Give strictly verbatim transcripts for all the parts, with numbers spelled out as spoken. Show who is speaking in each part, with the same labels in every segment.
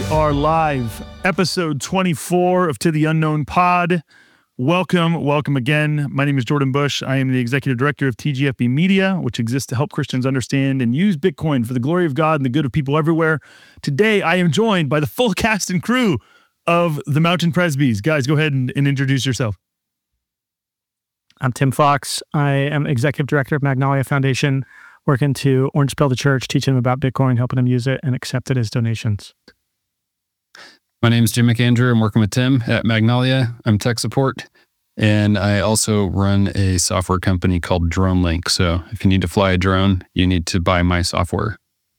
Speaker 1: are live. Episode twenty-four of To the Unknown Pod. Welcome, welcome again. My name is Jordan Bush. I am the Executive Director of T G F B Media, which exists to help Christians understand and use Bitcoin for the glory of God and the good of people everywhere. Today, I am joined by the full cast and crew of the Mountain Presbys. Guys, go ahead and, and introduce yourself.
Speaker 2: I'm Tim Fox. I am Executive Director of Magnolia Foundation, working to orange pill the church, teaching them about Bitcoin, helping them use it, and accept it as donations.
Speaker 3: My name is Jim McAndrew. I'm working with Tim at Magnolia. I'm tech support, and I also run a software company called DroneLink. So if you need to fly a drone, you need to buy my software.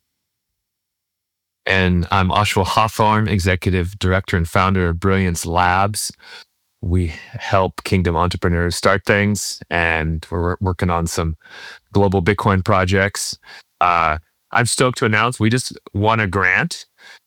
Speaker 4: And I'm Oshawa Hawthorne, Executive Director and founder of Brilliance Labs. We help Kingdom entrepreneurs start things, and we're working on some global Bitcoin projects. Uh, I'm stoked to announce we just won a grant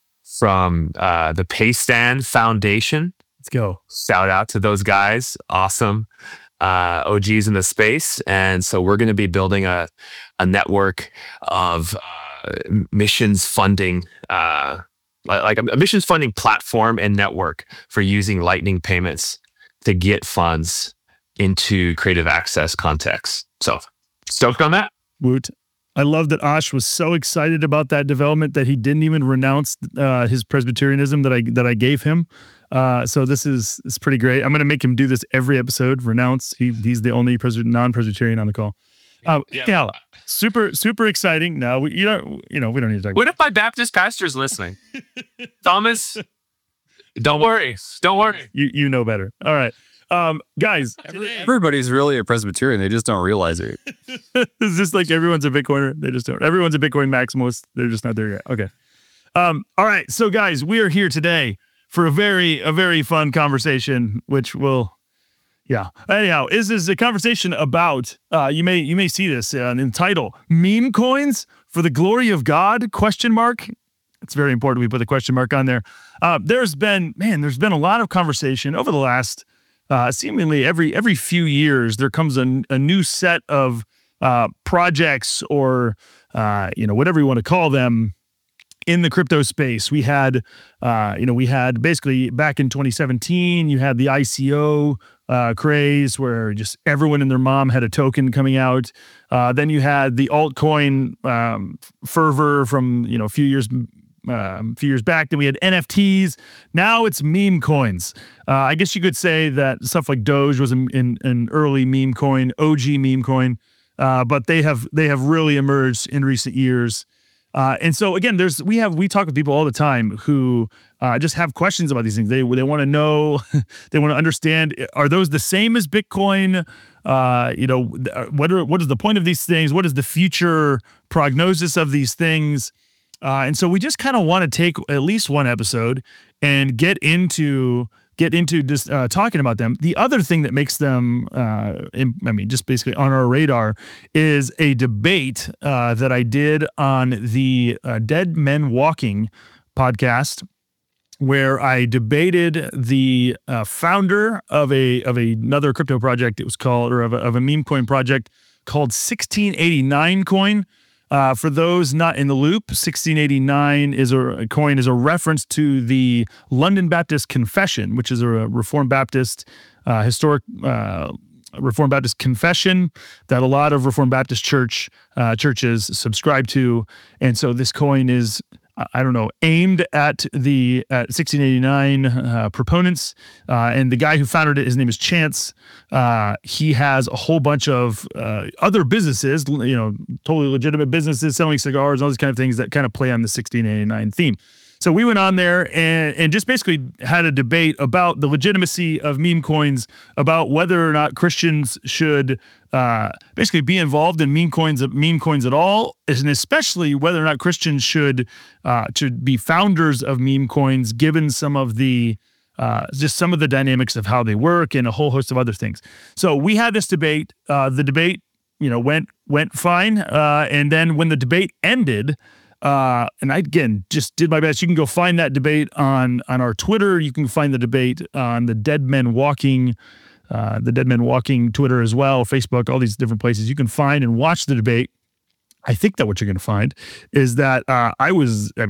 Speaker 4: from uh, the Paystand Foundation.
Speaker 1: Let's go.
Speaker 4: Shout out to those guys. Awesome uh, O Gs in the space. And so we're going to be building a, a network of uh, missions funding, uh, like a missions funding platform and network for using Lightning payments to get funds into creative access contexts. So stoked on that.
Speaker 1: Woot. I love that Osh was so excited about that development that he didn't even renounce uh, his Presbyterianism that I that I gave him. Uh, so this is is pretty great. I'm going to make him do this every episode. Renounce. He he's the only Presby- non-Presbyterian on the call. Uh, yeah. yeah, super super exciting. No, we, you know you know we don't need to talk.
Speaker 4: What if my Baptist pastor's listening? Thomas, don't worry, don't worry.
Speaker 1: You you know better. All right. Um, guys,
Speaker 3: everybody's really a Presbyterian. They just don't realize it.
Speaker 1: It's just like everyone's a Bitcoiner. They just don't. Everyone's a Bitcoin maximalist. They're just not there yet. Okay. Um, all right. So guys, we are here today for a very, a very fun conversation, which will, yeah. Anyhow, this is a conversation about, uh, you may, you may see this uh, in the title, meme coins for the glory of God, question mark. It's very important we put the question mark on there. Uh, there's been, man, there's been a lot of conversation over the last Uh, seemingly every every few years, there comes a, a new set of uh, projects or, uh, you know, whatever you want to call them in the crypto space. We had, uh, you know, we had basically back in twenty seventeen, you had the I C O uh, craze where just everyone and their mom had a token coming out. Uh, then you had the altcoin um, fervor from, you know, a few years Um, a few years back. Then we had N F Ts. Now it's meme coins. Uh, I guess you could say that stuff like Doge was an, an, an early meme coin, O G meme coin, uh, but they have they have really emerged in recent years. Uh, and so again, there's we have we talk with people all the time who uh, just have questions about these things. They they want to know, they want to understand. Are those the same as Bitcoin? Uh, you know, what are what is the point of these things? What is the future prognosis of these things? Uh, and so we just kind of want to take at least one episode and get into get into just uh, talking about them. The other thing that makes them, uh, in, I mean, just basically on our radar, is a debate uh, that I did on the uh, Dead Men Walking podcast, where I debated the uh, founder of a of another crypto project. It was called, or of a, of a meme coin project called sixteen eighty-nine Coin. Uh, for those not in the loop, sixteen eighty-nine is a, a coin is a reference to the London Baptist Confession, which is a Reformed Baptist uh, historic uh, Reformed Baptist confession that a lot of Reformed Baptist church uh, churches subscribe to, and so this coin is, I don't know, aimed at the at sixteen eighty-nine uh, proponents. Uh, and the guy who founded it, his name is Chance. Uh, he has a whole bunch of uh, other businesses, you know, totally legitimate businesses selling cigars and all these kind of things that kind of play on the sixteen eighty-nine theme. So we went on there and, and just basically had a debate about the legitimacy of meme coins, about whether or not Christians should uh, basically be involved in meme coins, meme coins at all, and especially whether or not Christians should uh, should be founders of meme coins, given some of the uh, just some of the dynamics of how they work and a whole host of other things. So we had this debate. Uh, the debate, you know, went went fine, uh, and then when the debate ended. Uh, and I, again, just did my best. You can go find that debate on, on our Twitter. You can find the debate on the Dead Men Walking, uh, the Dead Men Walking Twitter as well, Facebook, all these different places. You can find and watch the debate. I think that what you're going to find is that uh, I was, I mean,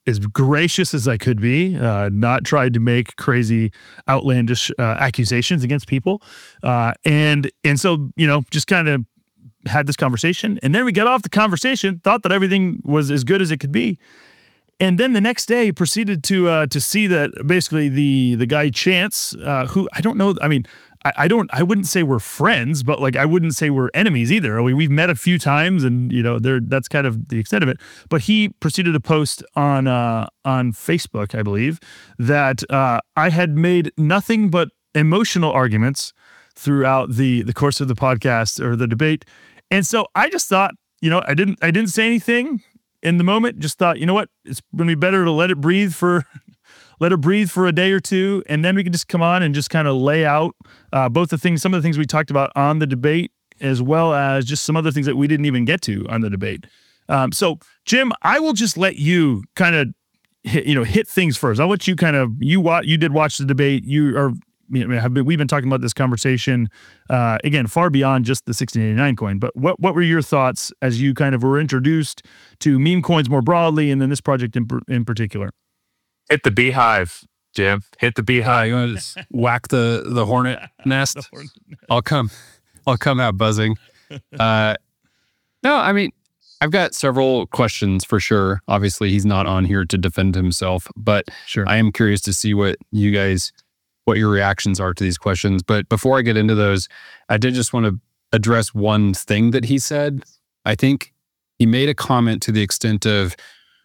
Speaker 1: as gracious as I could be, uh, not tried to make crazy, outlandish uh, accusations against people. Uh, and and so, you know, just kind of had this conversation. And then we got off the conversation, thought that everything was as good as it could be. And then the next day proceeded to uh, to see that basically the the guy Chance, uh, who I don't know, I mean, I, I don't, I wouldn't say we're friends, but like I wouldn't say we're enemies either. We, we've met a few times, and you know, there that's kind of the extent of it. But he proceeded to post on uh, on Facebook, I believe, that uh, I had made nothing but emotional arguments throughout the the course of the podcast or the debate, and so I just thought, you know, I didn't I didn't say anything in the moment. Just thought, you know what, it's going to be better to let it breathe for. Let it breathe for a day or two, and then we can just come on and just kind of lay out uh, both the things, some of the things we talked about on the debate, as well as just some other things that we didn't even get to on the debate. Um, so, Jim, I will just let you kind of, hit, you know, hit things first. I'll let you kind of you watch. You did watch the debate. You are. You know, have been, we've been talking about this conversation uh, again, far beyond just the sixteen eighty-nine coin. But what what were your thoughts as you kind of were introduced to meme coins more broadly, and then this project in in particular?
Speaker 4: Hit the beehive, Jim. Hit the
Speaker 3: Uh,
Speaker 4: beehive.
Speaker 3: you want to just whack the the hornet nest? I'll come. I'll come out buzzing. Uh, no, I mean, I've got several questions for sure. Obviously, he's not on here to defend himself, but
Speaker 1: Sure.
Speaker 3: I am curious to see what you guys, what your reactions are to these questions. But before I get into those, I did just want to address one thing that he said. I think he made a comment to the extent of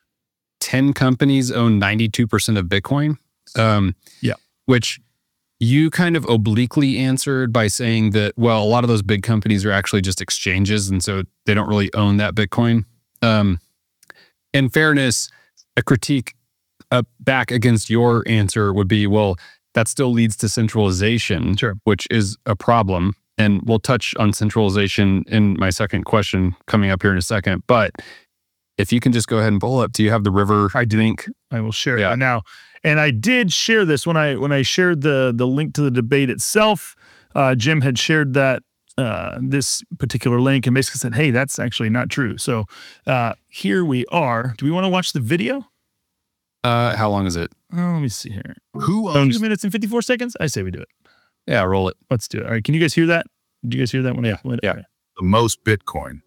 Speaker 3: ten companies own ninety-two percent of Bitcoin. Um,
Speaker 1: Yeah.
Speaker 3: Which you kind of obliquely answered by saying that, well, a lot of those big companies are actually just exchanges, and so they don't really own that Bitcoin. Um, in fairness, a critique uh, back against your answer would be, well, that still leads to centralization,
Speaker 1: Sure.
Speaker 3: which is a problem. And we'll touch on centralization in my second question coming up here in a second. But if you can just go ahead and pull up, do you have the River
Speaker 1: I do.
Speaker 3: link?
Speaker 1: I will share
Speaker 3: Yeah.
Speaker 1: it now. And I did share this when I when I shared the the link to the debate itself. Uh, Jim had shared that uh, this particular link and basically said, "Hey, that's actually not true." So uh, here we are. Do we want to watch the video?
Speaker 3: Uh, how long is it?
Speaker 1: Oh, let me see here.
Speaker 5: Who
Speaker 1: Two
Speaker 5: owns
Speaker 1: minutes and fifty-four seconds. I say we do it.
Speaker 3: Yeah, roll it.
Speaker 1: Let's do it. All right. Can you guys hear that? Did you guys hear that one?
Speaker 3: Yeah,
Speaker 1: When-
Speaker 3: yeah.
Speaker 1: okay.
Speaker 5: the most Bitcoin?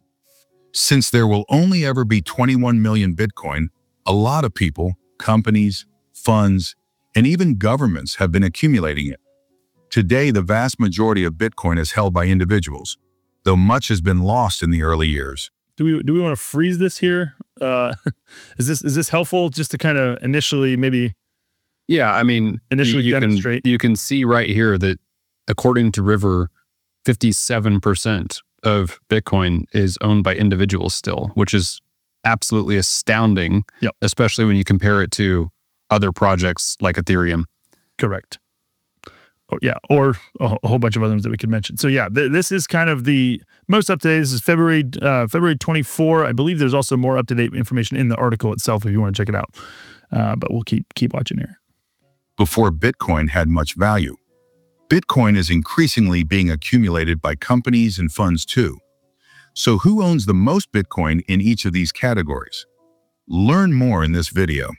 Speaker 5: Since there will only ever be twenty-one million Bitcoin, a lot of people, companies, funds, and even governments have been accumulating it. Today, the vast majority of Bitcoin is held by individuals, though much has been lost in the early years.
Speaker 1: Do we do we want to freeze this here? Uh, is this is this helpful just to kind of initially maybe?
Speaker 3: Yeah, I mean,
Speaker 1: Initially
Speaker 3: you, you
Speaker 1: demonstrate.
Speaker 3: Can, you can see right here that according to River, fifty-seven percent of Bitcoin is owned by individuals still, which is absolutely astounding,
Speaker 1: Yep.
Speaker 3: especially when you compare it to other projects like Ethereum.
Speaker 1: Correct. Oh, yeah, or a, a whole bunch of others that we could mention. So yeah, th- this is kind of the most up to date. This is February uh, February twenty-fourth. I believe there's also more up to date information in the article itself if you want to check it out. Uh, but we'll keep keep watching here.
Speaker 5: Before Bitcoin had much value, Bitcoin is increasingly being accumulated by companies and funds too. So who owns the most Bitcoin in each of these categories? Learn more in this video.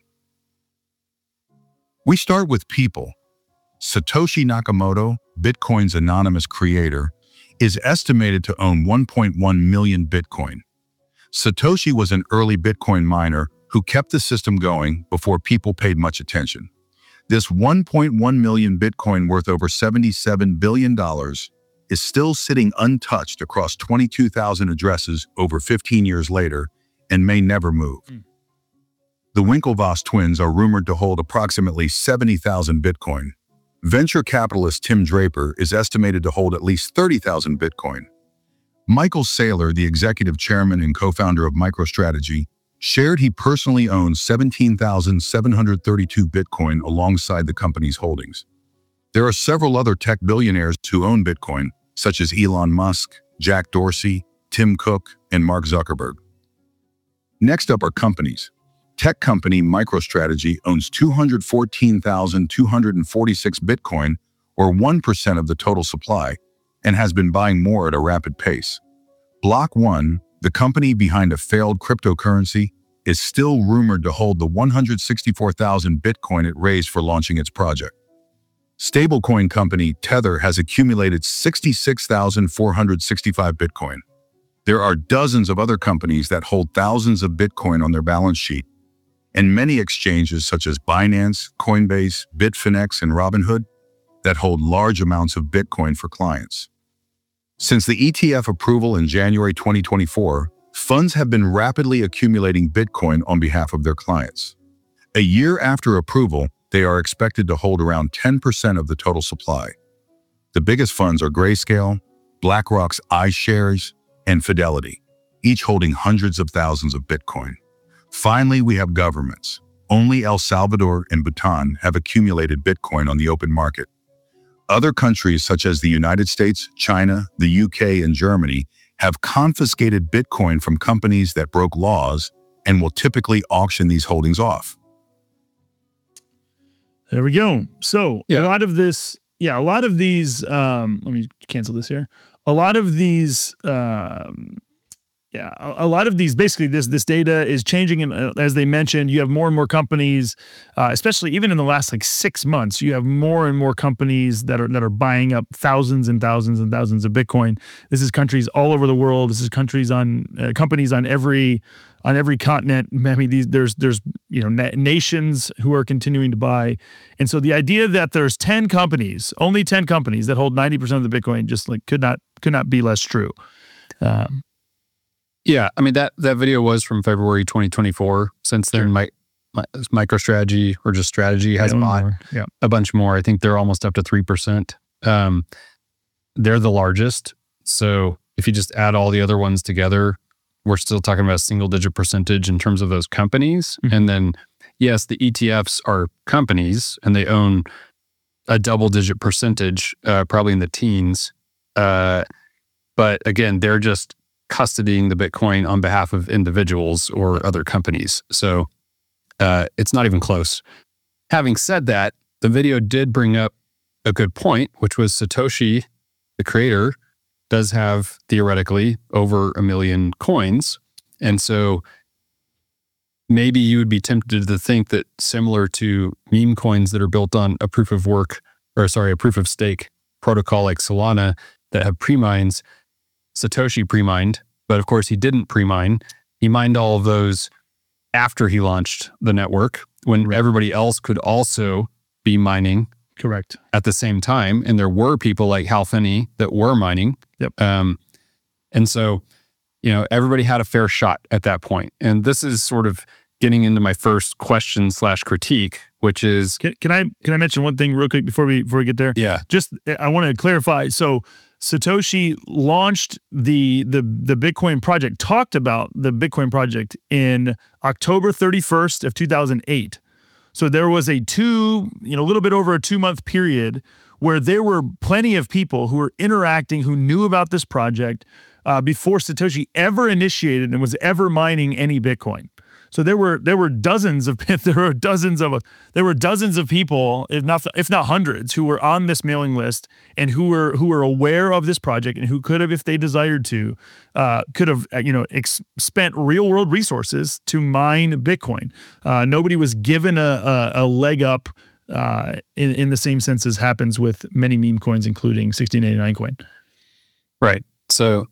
Speaker 5: We start with people. Satoshi Nakamoto, Bitcoin's anonymous creator, is estimated to own one point one million Bitcoin. Satoshi was an early Bitcoin miner who kept the system going before people paid much attention. This one point one million Bitcoin worth over seventy-seven billion dollars is still sitting untouched across twenty-two thousand addresses over fifteen years later and may never move.
Speaker 1: Mm.
Speaker 5: The Winklevoss twins are rumored to hold approximately seventy thousand Bitcoin. Venture capitalist Tim Draper is estimated to hold at least thirty thousand Bitcoin. Michael Saylor, the executive chairman and co-founder of MicroStrategy, shared he personally owns seventeen thousand seven hundred thirty-two Bitcoin alongside the company's holdings. There are several other tech billionaires who own Bitcoin, such as Elon Musk, Jack Dorsey, Tim Cook, and Mark Zuckerberg. Next up are companies. Tech company MicroStrategy owns two hundred fourteen thousand two hundred forty-six Bitcoin, or one percent of the total supply, and has been buying more at a rapid pace. Block One, the company behind a failed cryptocurrency, is still rumored to hold the one hundred sixty-four thousand Bitcoin it raised for launching its project. Stablecoin company Tether has accumulated sixty-six thousand four hundred sixty-five Bitcoin. There are dozens of other companies that hold thousands of Bitcoin on their balance sheet, and many exchanges such as Binance, Coinbase, Bitfinex, and Robinhood that hold large amounts of Bitcoin for clients. Since the E T F approval in January twenty twenty-four, funds have been rapidly accumulating Bitcoin on behalf of their clients. A year after approval, they are expected to hold around ten percent of the total supply. The biggest funds are Grayscale, BlackRock's iShares, and Fidelity, each holding hundreds of thousands of Bitcoin. Finally, we have governments. Only El Salvador and Bhutan have accumulated Bitcoin on the open market. Other countries such as the United States, China, the U K, and Germany have confiscated Bitcoin from companies that broke laws and will typically auction these holdings off.
Speaker 1: There we go. So
Speaker 3: Yeah.
Speaker 1: a lot of this, yeah, a lot of these, um, let me cancel this here. A lot of these, um, yeah, a, a lot of these, basically this, this data is changing. And uh, as they mentioned, you have more and more companies, uh, especially even in the last like six months, you have more and more companies that are, that are buying up thousands and thousands and thousands of Bitcoin. This is countries all over the world. This is countries on, uh, companies on every, on every continent. I mean, these, there's, there's, you know, na- nations who are continuing to buy. And so the idea that there's ten companies, only ten companies that hold ninety percent of the Bitcoin just like could not, could not be less true. Um,
Speaker 3: Yeah, I mean, that that video was from February twenty twenty-four. Since then,
Speaker 1: Sure.
Speaker 3: my, my MicroStrategy or just Strategy has
Speaker 1: I don't
Speaker 3: bought
Speaker 1: know. Yeah.
Speaker 3: a bunch more. I think they're almost up to three percent. Um, they're the largest. So if you just add all the other ones together, we're still talking about a single digit percentage in terms of those companies.
Speaker 1: Mhm.
Speaker 3: And then, yes, the E T Fs are companies and they own a double digit percentage, uh, probably in the teens. Uh, but again, they're just custodying the Bitcoin on behalf of individuals or other companies. So uh, it's not even close. Having said that, the video did bring up a good point, which was Satoshi, the creator, does have theoretically over a million coins. And so maybe you would be tempted to think that similar to meme coins that are built on a proof of work, or sorry, a proof of stake protocol like Solana that have pre-mines, Satoshi pre-mined, but of course he didn't pre-mine. He mined all of those after he launched the network when
Speaker 1: Right.
Speaker 3: everybody else could also be mining
Speaker 1: Correct.
Speaker 3: at the same time. And there were people like Hal Finney that were mining.
Speaker 1: Yep.
Speaker 3: Um, and so, you know, everybody had a fair shot at that point. And this is sort of getting into my first question slash critique, which is,
Speaker 1: Can, can I can I mention one thing real quick before we before we get there?
Speaker 3: yeah,
Speaker 1: Just I want to clarify. So Satoshi launched the the the Bitcoin project, talked about the Bitcoin project in October thirty-first of two thousand eight. So there was a two, you know, a little bit over a two month period where there were plenty of people who were interacting, who knew about this project uh, before Satoshi ever initiated and was ever mining any Bitcoin. So there were there were dozens of there were dozens of there were dozens of people, if not if not hundreds, who were on this mailing list and who were who were aware of this project and who could have, if they desired to, uh, could have you know ex- spent real world resources to mine Bitcoin. Uh, nobody was given a a, a leg up uh, in in the same sense as happens with many meme coins, including sixteen eighty-nine coin.
Speaker 3: right. So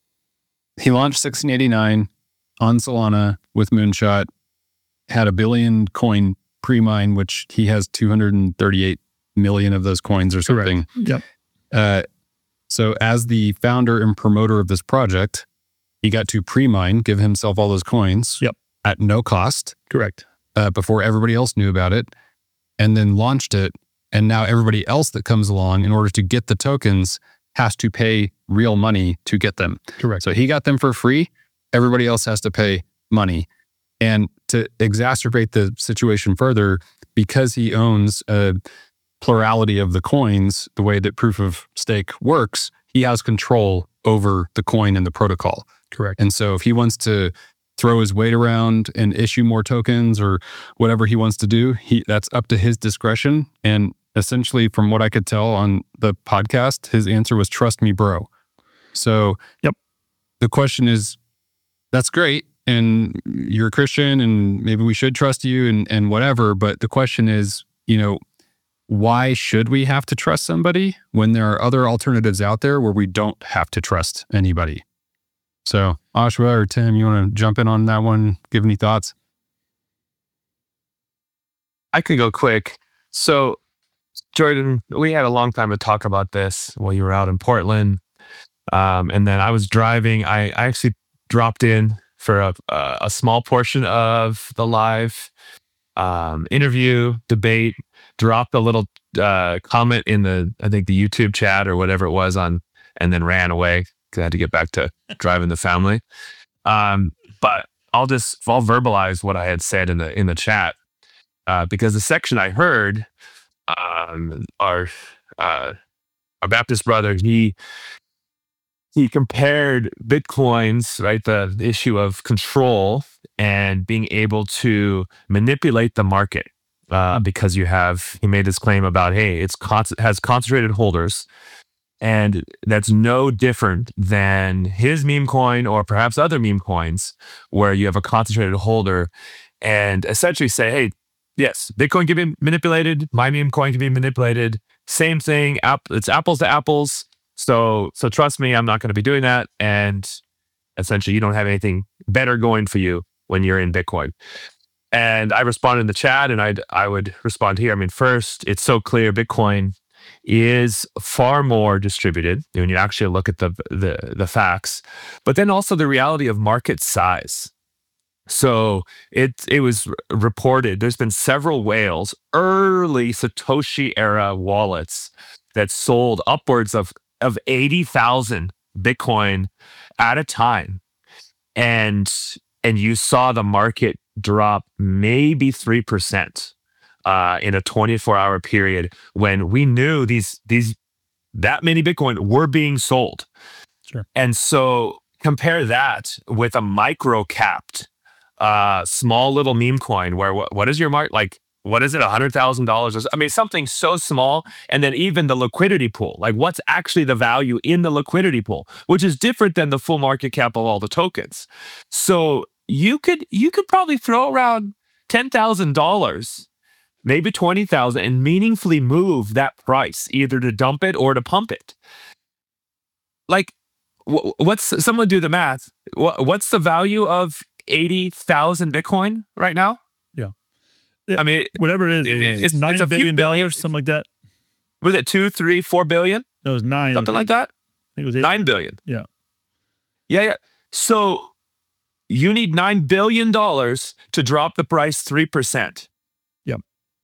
Speaker 3: he launched sixteen eighty-nine on Solana with Moonshot, had a billion coin pre-mine, which he has two hundred thirty-eight million of those coins or something.
Speaker 1: Yep.
Speaker 3: Uh, so as the founder and promoter of this project, he got to pre-mine, give himself all those coins
Speaker 1: Yep.
Speaker 3: at no cost
Speaker 1: Correct.
Speaker 3: uh, before everybody else knew about it, and then launched it. And now everybody else that comes along in order to get the tokens has to pay real money to get them.
Speaker 1: Correct.
Speaker 3: So he got them for free. Everybody else has to pay money. And to exacerbate the situation further, because he owns a plurality of the coins, the way that proof of stake works, he has control over the coin and the protocol.
Speaker 1: Correct.
Speaker 3: And so if he wants to throw his weight around and issue more tokens or whatever he wants to do, he that's up to his discretion. And essentially, from what I could tell on the podcast, his answer was, trust me, bro. So
Speaker 1: Yep.
Speaker 3: the question is, that's great. and you're a Christian and maybe we should trust you and, and whatever. But the question is, you know, why should we have to trust somebody when there are other alternatives out there where we don't have to trust anybody? So Ashwa or Tim, you want to jump in on that one? Give any thoughts?
Speaker 4: I could go quick. So Jordan, we had a long time to talk about this while you were out in Portland. Um, and then I was driving. I, I actually dropped in for a, a, a small portion of the live um, interview, debate, dropped a little uh, comment in the, I think the YouTube chat or whatever it was on, and then ran away because I had to get back to driving the family. Um, but I'll just, I'll verbalize what I had said in the, in the chat uh, because the section I heard, um, our, uh, our Baptist brother, he, he compared Bitcoins, right? The, the issue of control and being able to manipulate the market. Uh, because you have, he made this claim about, hey, it's con- has concentrated holders, and that's no different than his meme coin or perhaps other meme coins where you have a concentrated holder and essentially say, hey, yes, Bitcoin can be manipulated, my meme coin can be manipulated, same thing, app- it's apples to apples. So, so trust me, I'm not going to be doing that. And essentially, you don't have anything better going for you when you're in Bitcoin. And I responded in the chat, and I'd, I would respond here. I mean, first, it's so clear Bitcoin is far more distributed when you actually look at the, the, the facts, but then also the reality of market size. So it it was reported, there's been several whales, early Satoshi era wallets that sold upwards of, of eighty thousand Bitcoin at a time. And, and you saw the market drop maybe three percent uh, in a twenty-four hour period when we knew these, these, that many Bitcoin were being sold.
Speaker 2: Sure.
Speaker 4: And so compare that with a micro capped, uh, small little meme coin where what, what is your mark? Like, what is it? A hundred thousand dollars? I mean, something so small. And then even the liquidity pool, like what's actually the value in the liquidity pool, which is different than the full market cap of all the tokens. So you could, you could probably throw around ten thousand dollars, maybe twenty thousand dollars and meaningfully move that price either to dump it or to pump it. Like wh- what's, someone do the math. What, what's the value of eighty thousand Bitcoin right now?
Speaker 1: Yeah.
Speaker 4: I mean,
Speaker 1: Whatever it is,
Speaker 4: it-
Speaker 1: it's,
Speaker 4: it's-
Speaker 1: nine
Speaker 4: it's a few
Speaker 1: billion
Speaker 4: billion.
Speaker 1: dollars, something like that.
Speaker 4: was it two, three, four billion?
Speaker 1: No, it was nine.
Speaker 4: Something like that?
Speaker 1: I think it was eight.
Speaker 4: Nine billion.
Speaker 1: Yeah.
Speaker 4: Yeah, yeah. So you need nine billion dollars to drop the price three percent.
Speaker 1: Yep.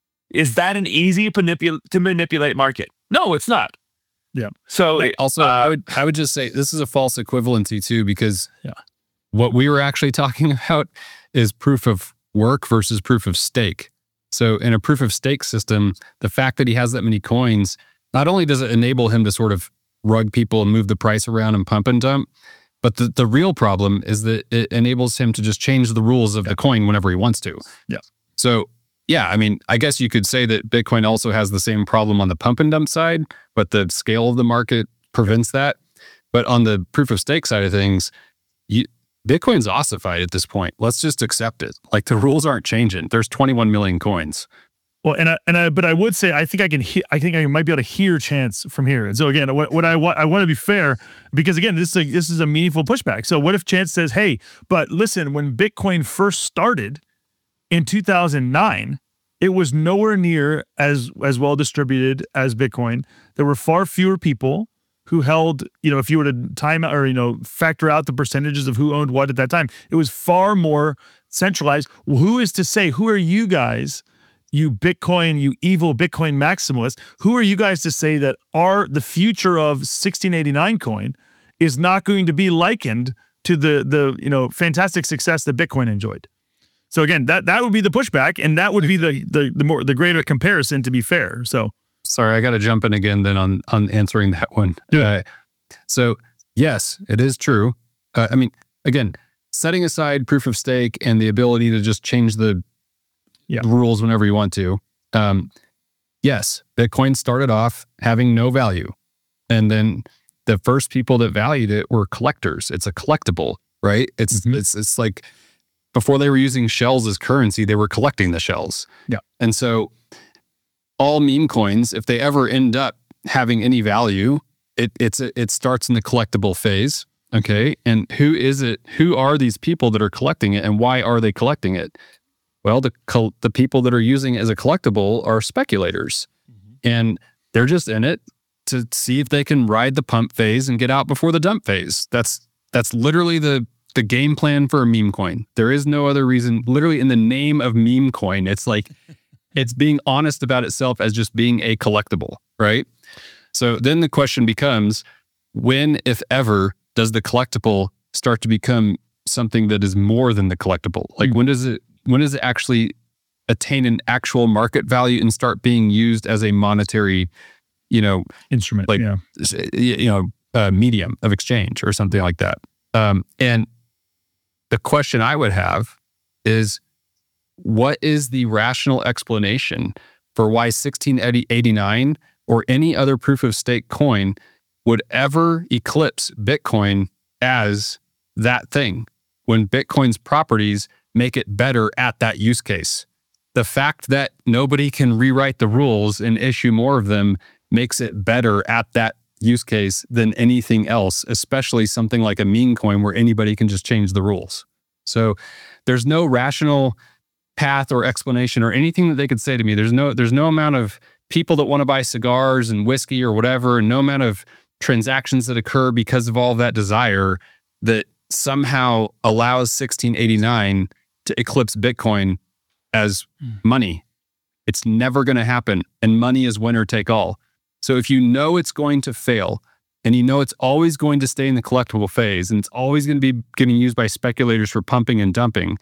Speaker 4: Is that an easy manipul- to manipulate market? No, it's not.
Speaker 1: Yeah.
Speaker 4: So
Speaker 3: Also,
Speaker 4: uh,
Speaker 3: I would I would just say this is a false equivalency too, because
Speaker 1: Yeah.
Speaker 3: what we were actually talking about is proof of work versus proof of stake. So in a proof of stake system, the fact that he has that many coins, not only does it enable him to sort of rug people and move the price around and pump and dump, but the, the real problem is that it enables him to just change the rules of the coin whenever he wants to.
Speaker 1: Yeah.
Speaker 3: So yeah, I mean, I guess you could say that Bitcoin also has the same problem on the pump and dump side, but the scale of the market prevents that. But on the proof of stake side of things, you, Bitcoin's ossified at this point. Let's just accept it. Like the rules aren't changing. There's twenty-one million coins.
Speaker 1: Well, and I, and I, but I would say I think I can. He- I think I might be able to hear Chance from here. And so again, what, what I want, I want to be fair because again, this is a, this is a meaningful pushback. So what if Chance says, "Hey, but listen, when Bitcoin first started in two thousand nine, it was nowhere near as as well distributed as Bitcoin. There were far fewer people who held, you know, if you were to time or you know factor out the percentages of who owned what at that time, it was far more centralized. Well, who is to say? Who are you guys?" You Bitcoin, you evil Bitcoin maximalists, who are you guys to say that our the future of sixteen eighty-nine coin is not going to be likened to the the you know fantastic success that Bitcoin enjoyed? So again, that that would be the pushback, and that would be the the the more the greater comparison, to be fair. So
Speaker 3: Sorry, I got to jump in again then on on answering that one.
Speaker 1: Yeah.
Speaker 3: Uh, so yes, it is true. Uh, I mean, again, setting aside proof of stake and the ability to just change the
Speaker 1: Yeah.
Speaker 3: rules whenever you want to. Um, yes, Bitcoin started off having no value. And then the first people that valued it were collectors. It's a collectible, right? It's
Speaker 1: Mhm.
Speaker 3: it's it's like before they were using shells as currency, they were collecting the shells.
Speaker 1: Yeah.
Speaker 3: And so all meme coins, if they ever end up having any value, it it's a, it starts in the collectible phase. Okay. And who is it? Who are these people that are collecting it, and why are they collecting it? Well, the col- the people that are using it as a collectible are speculators, mm-hmm. and they're just in it to see if they can ride the pump phase and get out before the dump phase. That's that's literally the the game plan for a meme coin. There is no other reason. Literally, in the name of meme coin, it's like it's being honest about itself as just being a collectible, right? So then the question becomes, when, if ever, does the collectible start to become something that is more than the collectible? Like mm-hmm. when does it when does it actually attain an actual market value and start being used as a monetary, you know,
Speaker 1: instrument,
Speaker 3: like
Speaker 1: yeah.
Speaker 3: you know, uh, medium of exchange or something like that? Um, and the question I would have is, what is the rational explanation for why sixteen eighty-nine or any other proof of stake coin would ever eclipse Bitcoin as that thing, when Bitcoin's properties make it better at that use case? The fact that nobody can rewrite the rules and issue more of them makes it better at that use case than anything else, especially something like a meme coin where anybody can just change the rules. So there's no rational path or explanation or anything that they could say to me. There's no there's no amount of people that want to buy cigars and whiskey or whatever, and no amount of transactions that occur because of all of that desire that somehow allows sixteen eighty-nine to eclipse Bitcoin as mm. money. It's never going to happen. And money is winner take all. So if you know it's going to fail, and you know it's always going to stay in the collectible phase, and it's always going to be getting used by speculators for pumping and dumping,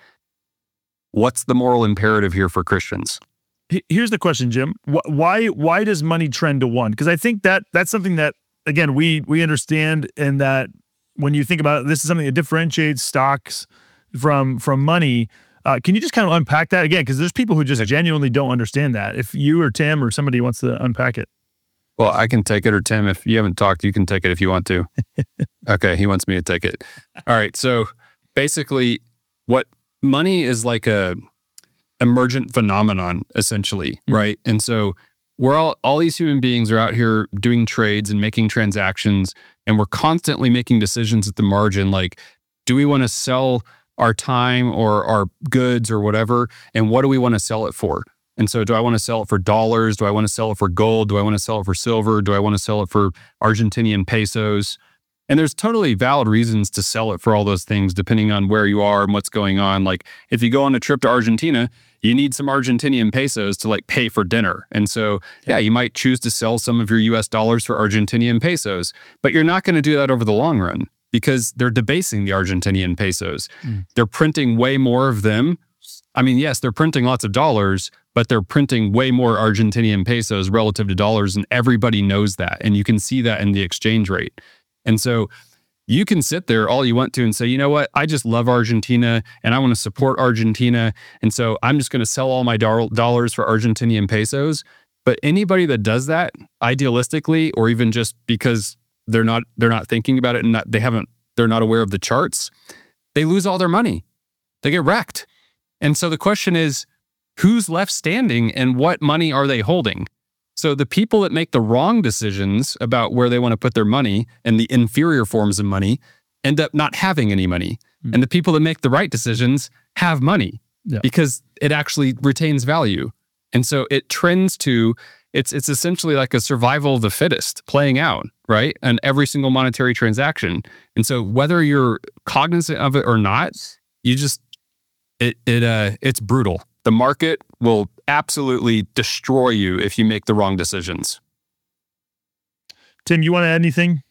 Speaker 3: what's the moral imperative here for Christians?
Speaker 1: Here's the question, Jim. Why why does money trend to one? Because I think that that's something that, again, we we understand, and that when you think about it, this is something that differentiates stocks from from money. Uh, can you just kind of unpack that again? Because there's people who just genuinely don't understand that. If you or Tim or somebody wants to unpack it.
Speaker 3: Well, I can take it, or Tim, if you haven't talked, you can take it if you want to. Okay, he wants me to take it. All right, so basically what money is like a emergent phenomenon, essentially, mm-hmm. right? And so we're all, all these human beings are out here doing trades and making transactions, and we're constantly making decisions at the margin, like, do we want to sell our time or our goods or whatever, and what do we want to sell it for? And so do I want to sell it for dollars? Do I want to sell it for gold? Do I want to sell it for silver? Do I want to sell it for Argentinian pesos? And there's totally valid reasons to sell it for all those things, depending on where you are and what's going on. Like if you go on a trip to Argentina, you need some Argentinian pesos to like pay for dinner. And so, yeah, you might choose to sell some of your U S dollars for Argentinian pesos, but you're not going to do that over the long run because they're debasing the Argentinian pesos. Mm. They're printing way more of them. I mean, yes, they're printing lots of dollars, but they're printing way more Argentinian pesos relative to dollars, and everybody knows that. And you can see that in the exchange rate. And so you can sit there all you want to and say, you know what, I just love Argentina and I want to support Argentina. And so I'm just going to sell all my do- dollars for Argentinian pesos. But anybody that does that idealistically, or even just because they're not they're not thinking about it and not, they haven't they're not aware of the charts, they lose all their money. They get wrecked. And so the question is, who's left standing and what money are they holding? So the people that make the wrong decisions about where they want to put their money and the inferior forms of money end up not having any money. Mm. And the people that make the right decisions have money yeah. because it actually retains value. And so it trends to, it's it's essentially like a survival of the fittest playing out, right? And every single monetary transaction. And so whether you're cognizant of it or not, you just, it it uh it's brutal. The market will absolutely destroy you if you make the wrong decisions.
Speaker 1: Tim, you want to add anything?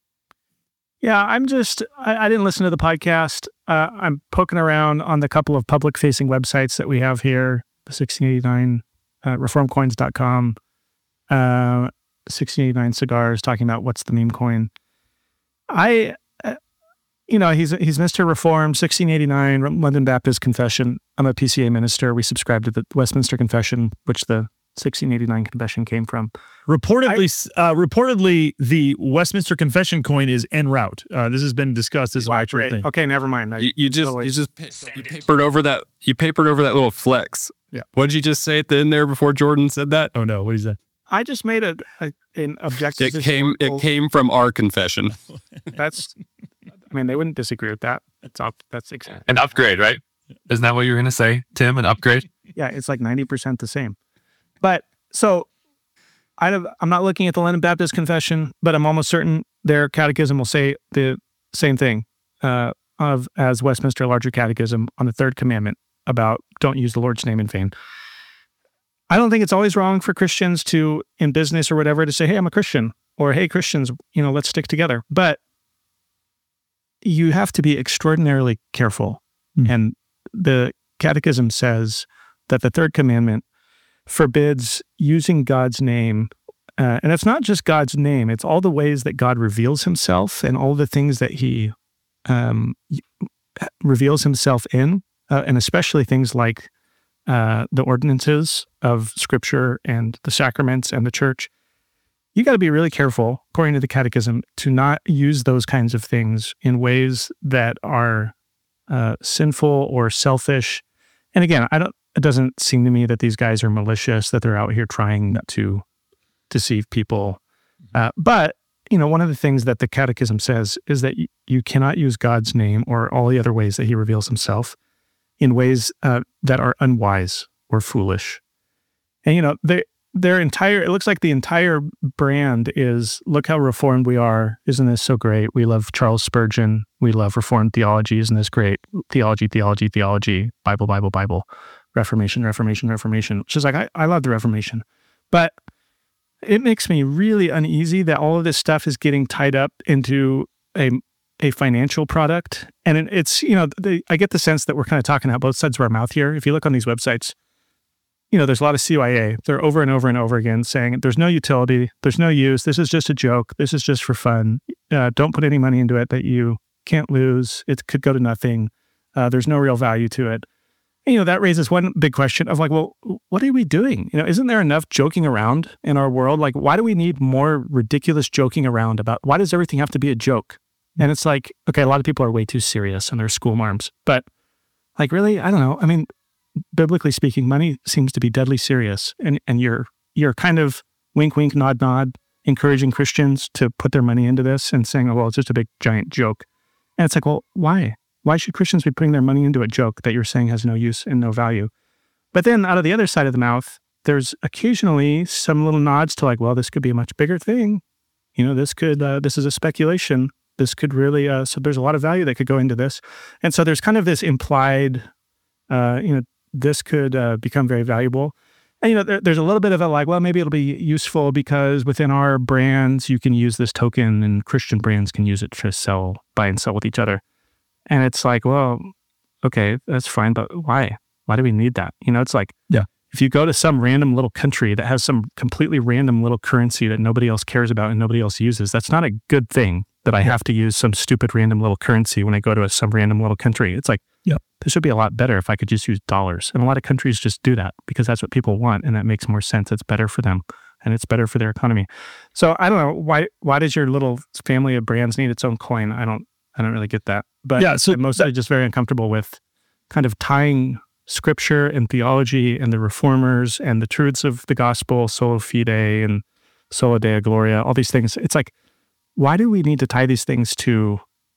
Speaker 2: Yeah, I'm just, I, I didn't listen to the podcast. Uh, I'm poking around on the couple of public-facing websites that we have here, the sixteen eighty-nine, uh, reform coins dot com, uh, sixteen eighty-nine Cigars, talking about what's the meme coin. I... You know, he's he's Mister Reform, sixteen eighty-nine, London Baptist Confession. I'm a P C A minister. We subscribe to the Westminster Confession, which the sixteen eighty-nine Confession came from.
Speaker 1: Reportedly, I, uh, reportedly, the Westminster Confession coin is en route. Uh, this has been discussed as an actual
Speaker 2: great.
Speaker 1: thing.
Speaker 2: Okay, never mind. I,
Speaker 3: You, you just
Speaker 2: totally.
Speaker 3: you just you papered over that you papered over that little flex.
Speaker 1: Yeah.
Speaker 3: What did you just say at the end there before Jordan said that?
Speaker 1: Oh no, what is that?
Speaker 2: I just made a, a an objective.
Speaker 3: It came it came from our confession.
Speaker 2: That's. I mean, they wouldn't disagree with that. That's up. That's exactly.
Speaker 4: An upgrade, right? Isn't that what you were going to say, Tim? An upgrade?
Speaker 2: Yeah, it's like ninety percent the same. But so I don't, I'm not looking at the London Baptist Confession, but I'm almost certain their catechism will say the same thing uh, of as Westminster Larger Catechism on the third commandment about don't use the Lord's name in vain. I don't think it's always wrong for Christians to, in business or whatever, to say, hey, I'm a Christian, or hey, Christians, you know, let's stick together. But you have to be extraordinarily careful.
Speaker 1: Mm.
Speaker 2: And the catechism says that the third commandment forbids using God's name. Uh, and it's not just God's name. It's all the ways that God reveals himself and all the things that he um, reveals himself in, uh, and especially things like uh, the ordinances of Scripture and the sacraments and the church. You got to be really careful, according to the catechism, to not use those kinds of things in ways that are uh, sinful or selfish. And again, I don't. It doesn't seem to me that these guys are malicious, that they're out here trying to deceive people. Uh, but, you know, one of the things that the catechism says is that y- you cannot use God's name or all the other ways that he reveals himself in ways uh, that are unwise or foolish. And, you know, they, their entire, it looks like the entire brand is, look how reformed we are. Isn't this so great? We love Charles Spurgeon. We love Reformed theology. Isn't this great? Theology, theology, theology, Bible, Bible, Bible. Reformation, Reformation, Reformation, which is like, I, I love the Reformation. But it makes me really uneasy that all of this stuff is getting tied up into a a financial product. And it, it's, you know, the, I get the sense that we're kind of talking out both sides of our mouth here. If you look on these websites, you know, there's a lot of C Y A. They're over and over and over again saying there's no utility, there's no use, this is just a joke, this is just for fun. Uh, don't put any money into it that you can't lose. It could go to nothing. Uh, there's no real value to it. You know, that raises one big question of like, well, what are we doing? You know, isn't there enough joking around in our world? Like, why do we need more ridiculous joking around about, why does everything have to be a joke? And it's like, okay, a lot of people are way too serious and they're school marms, but like, really, I don't know. I mean, biblically speaking, money seems to be deadly serious. And, and you're, you're kind of wink, wink, nod, nod, encouraging Christians to put their money into this and saying, oh, well, it's just a big giant joke. And it's like, well, why? Why should Christians be putting their money into a joke that you're saying has no use and no value? But then out of the other side of the mouth, there's occasionally some little nods to like, well, this could be a much bigger thing. You know, this could, uh, this is a speculation. This could really, uh, so there's a lot of value that could go into this. And so there's kind of this implied, uh, you know, this could uh, become very valuable. And, you know, there, there's a little bit of a like, well, maybe it'll be useful because within our brands, you can use this token and Christian brands can use it to sell, buy and sell with each other. And it's like, well, okay, that's fine, but why? Why do we need that? You know, it's like,
Speaker 1: Yeah.
Speaker 2: if you go to some random little country that has some completely random little currency that nobody else cares about and nobody else uses, that's not a good thing that I have to use some stupid random little currency when I go to a, some random little country. It's like,
Speaker 1: Yeah.
Speaker 2: this would be a lot better if I could just use dollars. And a lot of countries just do that because that's what people want and that makes more sense. It's better for them and it's better for their economy. So I don't know, why why does your little family of brands need its own coin? I don't I don't really get that. But
Speaker 1: Yeah, so
Speaker 2: I'm mostly just very uncomfortable with kind of tying scripture and theology and the reformers and the truths of the gospel, sola fide and sola dea gloria, all these things. It's like, why do we need to tie these things to,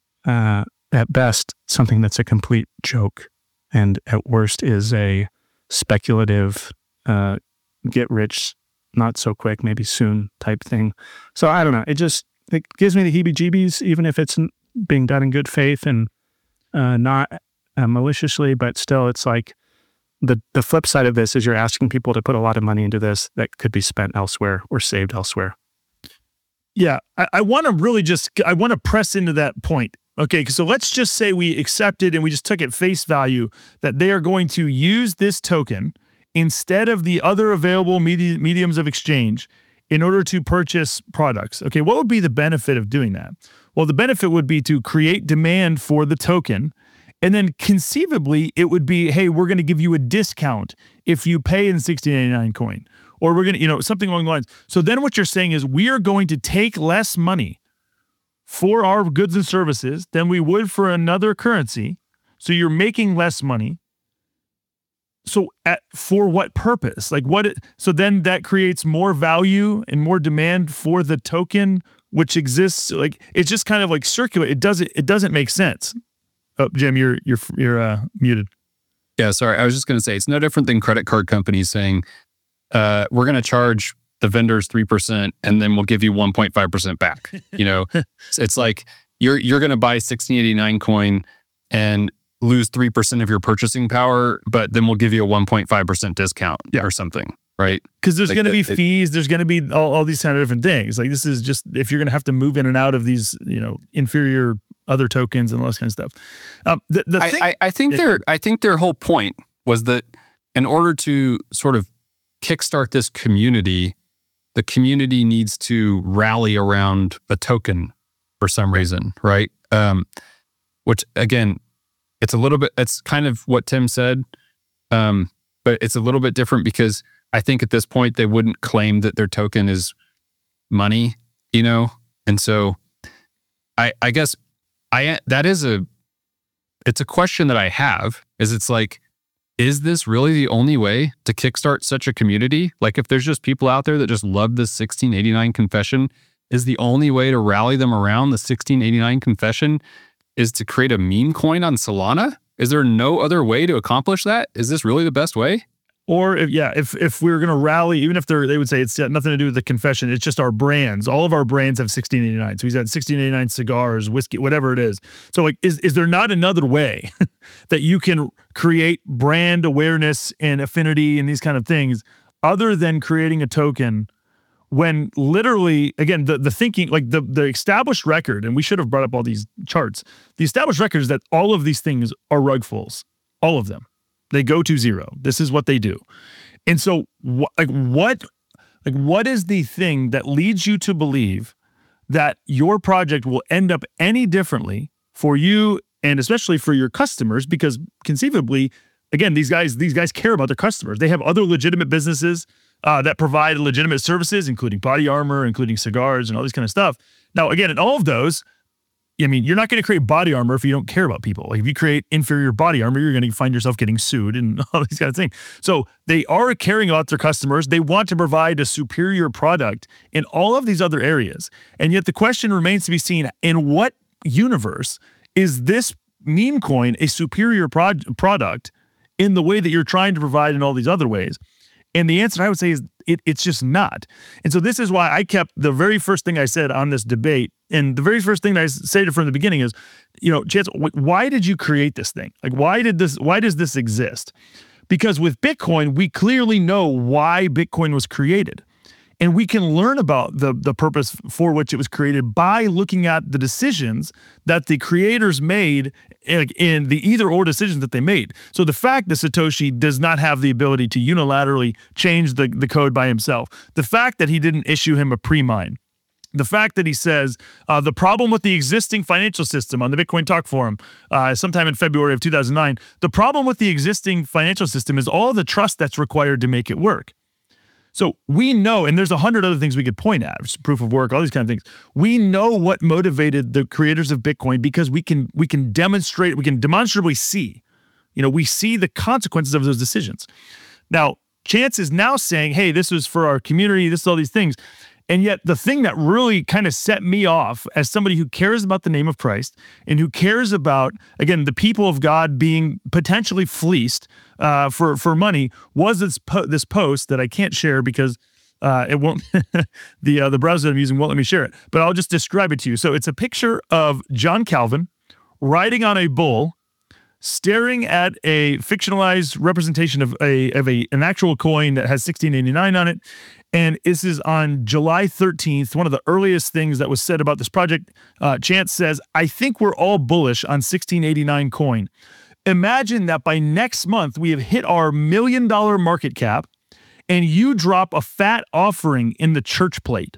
Speaker 2: uh, at best, something that's a complete joke and at worst is a speculative, uh, get rich, not so quick, maybe soon type thing. So I don't know. It just, it gives me the heebie-jeebies, even if it's being done in good faith and uh, not uh, maliciously, but still it's like the the flip side of this is you're asking people to put a lot of money into this that could be spent elsewhere or saved elsewhere.
Speaker 1: Yeah, I, I want to really just, I want to press into that point. Okay, so let's just say we accepted and we just took at face value that they are going to use this token instead of the other available medi- mediums of exchange in order to purchase products. Okay, what would be the benefit of doing that? Well, the benefit would be to create demand for the token. And then conceivably, it would be, hey, we're going to give you a discount if you pay in sixty ninety-nine coin. or we're going to, you know, something along the lines. So then what you're saying is we are going to take less money for our goods and services than we would for another currency. So you're making less money. So at, for what purpose? Like what? It, so then that creates more value and more demand for the token, which exists. Like it's just kind of like circular. It doesn't. It doesn't make sense. Oh, Jim, you're you're you're uh, muted.
Speaker 3: Yeah, sorry. I was just going to say it's no different than credit card companies saying uh, we're going to charge the vendors three percent and then we'll give you one point five percent back. You know, it's like you're you're going to buy sixteen eighty-nine coin and lose three percent of your purchasing power, but then we'll give you a one point five percent discount yeah. or something, right?
Speaker 1: Because there's
Speaker 3: like
Speaker 1: going to be
Speaker 3: it,
Speaker 1: fees, there's going to be all, all these kind of different things. Like this is just, if you're going to have to move in and out of these, you know, inferior other tokens and all this kind of stuff. Um, the, the
Speaker 3: I,
Speaker 1: thing,
Speaker 3: I, I think
Speaker 1: it,
Speaker 3: their I think their whole point was that in order to sort of kickstart this community, the community needs to rally around a token for some reason, right? Um, which again, it's a little bit, it's kind of what Tim said, um, but it's a little bit different because I think at this point they wouldn't claim that their token is money, you know? And so I, I guess I, that is a, it's a question that I have is it's like, is this really the only way to kickstart such a community? Like if there's just people out there that just love this sixteen eighty-nine confession, is the only way to rally them around the sixteen eighty-nine confession is to create a meme coin on Solana? Is there no other way to accomplish that? Is this really the best way?
Speaker 1: Or if, yeah, if if we were going to rally, even if they're, they would say it's got nothing to do with the confession, it's just our brands. All of our brands have sixteen eighty-nine. So he's got sixteen eighty-nine cigars, whiskey, whatever it is. So like, is, is there not another way that you can create brand awareness and affinity and these kind of things other than creating a token when literally, again, the, the thinking, like the, the established record, and we should have brought up all these charts, the established record is that all of these things are rug pulls, all of them. They go to zero. This is what they do. And so wh- like what, like what is the thing that leads you to believe that your project will end up any differently for you and especially for your customers? Because conceivably, again, these guys, these guys care about their customers. They have other legitimate businesses uh, that provide legitimate services, including body armor, including cigars and all this kind of stuff. Now, again, in all of those, I mean, you're not going to create body armor if you don't care about people. Like if you create inferior body armor, you're going to find yourself getting sued and all these kind of things. So they are caring about their customers. They want to provide a superior product in all of these other areas. And yet the question remains to be seen, in what universe is this meme coin a superior prod- product in the way that you're trying to provide in all these other ways? And the answer I would say is it, it's just not. And so this is why I kept the very first thing I said on this debate. And the very first thing that I said from the beginning is, you know, Chance, why did you create this thing? Like, why did this, why does this exist? Because with Bitcoin, we clearly know why Bitcoin was created. And we can learn about the, the purpose for which it was created by looking at the decisions that the creators made in, in the either or decisions that they made. So the fact that Satoshi does not have the ability to unilaterally change the, the code by himself, the fact that he didn't issue him a pre-mine, the fact that he says uh, the problem with the existing financial system on the Bitcoin Talk Forum uh, sometime in February of two thousand nine, the problem with the existing financial system is all the trust that's required to make it work. So we know, and there's a hundred other things we could point at, proof of work, all these kind of things. We know what motivated the creators of Bitcoin because we can we can demonstrate, we can demonstrably see, you know, we see the consequences of those decisions. Now, Chance is now saying, hey, this was for our community, this is all these things. And yet the thing that really kind of set me off as somebody who cares about the name of Christ and who cares about, again, the people of God being potentially fleeced uh, for, for money was this po- this post that I can't share because uh, it won't, the uh, the browser I'm using won't let me share it, but I'll just describe it to you. So it's a picture of John Calvin riding on a bull, staring at a fictionalized representation of a of a an actual coin that has sixteen eighty-nine on it. And this is on July thirteenth, one of the earliest things that was said about this project. Uh, Chance says, I think we're all bullish on sixteen eighty-nine coin. Imagine that by next month, we have hit our million dollar market cap and you drop a fat offering in the church plate.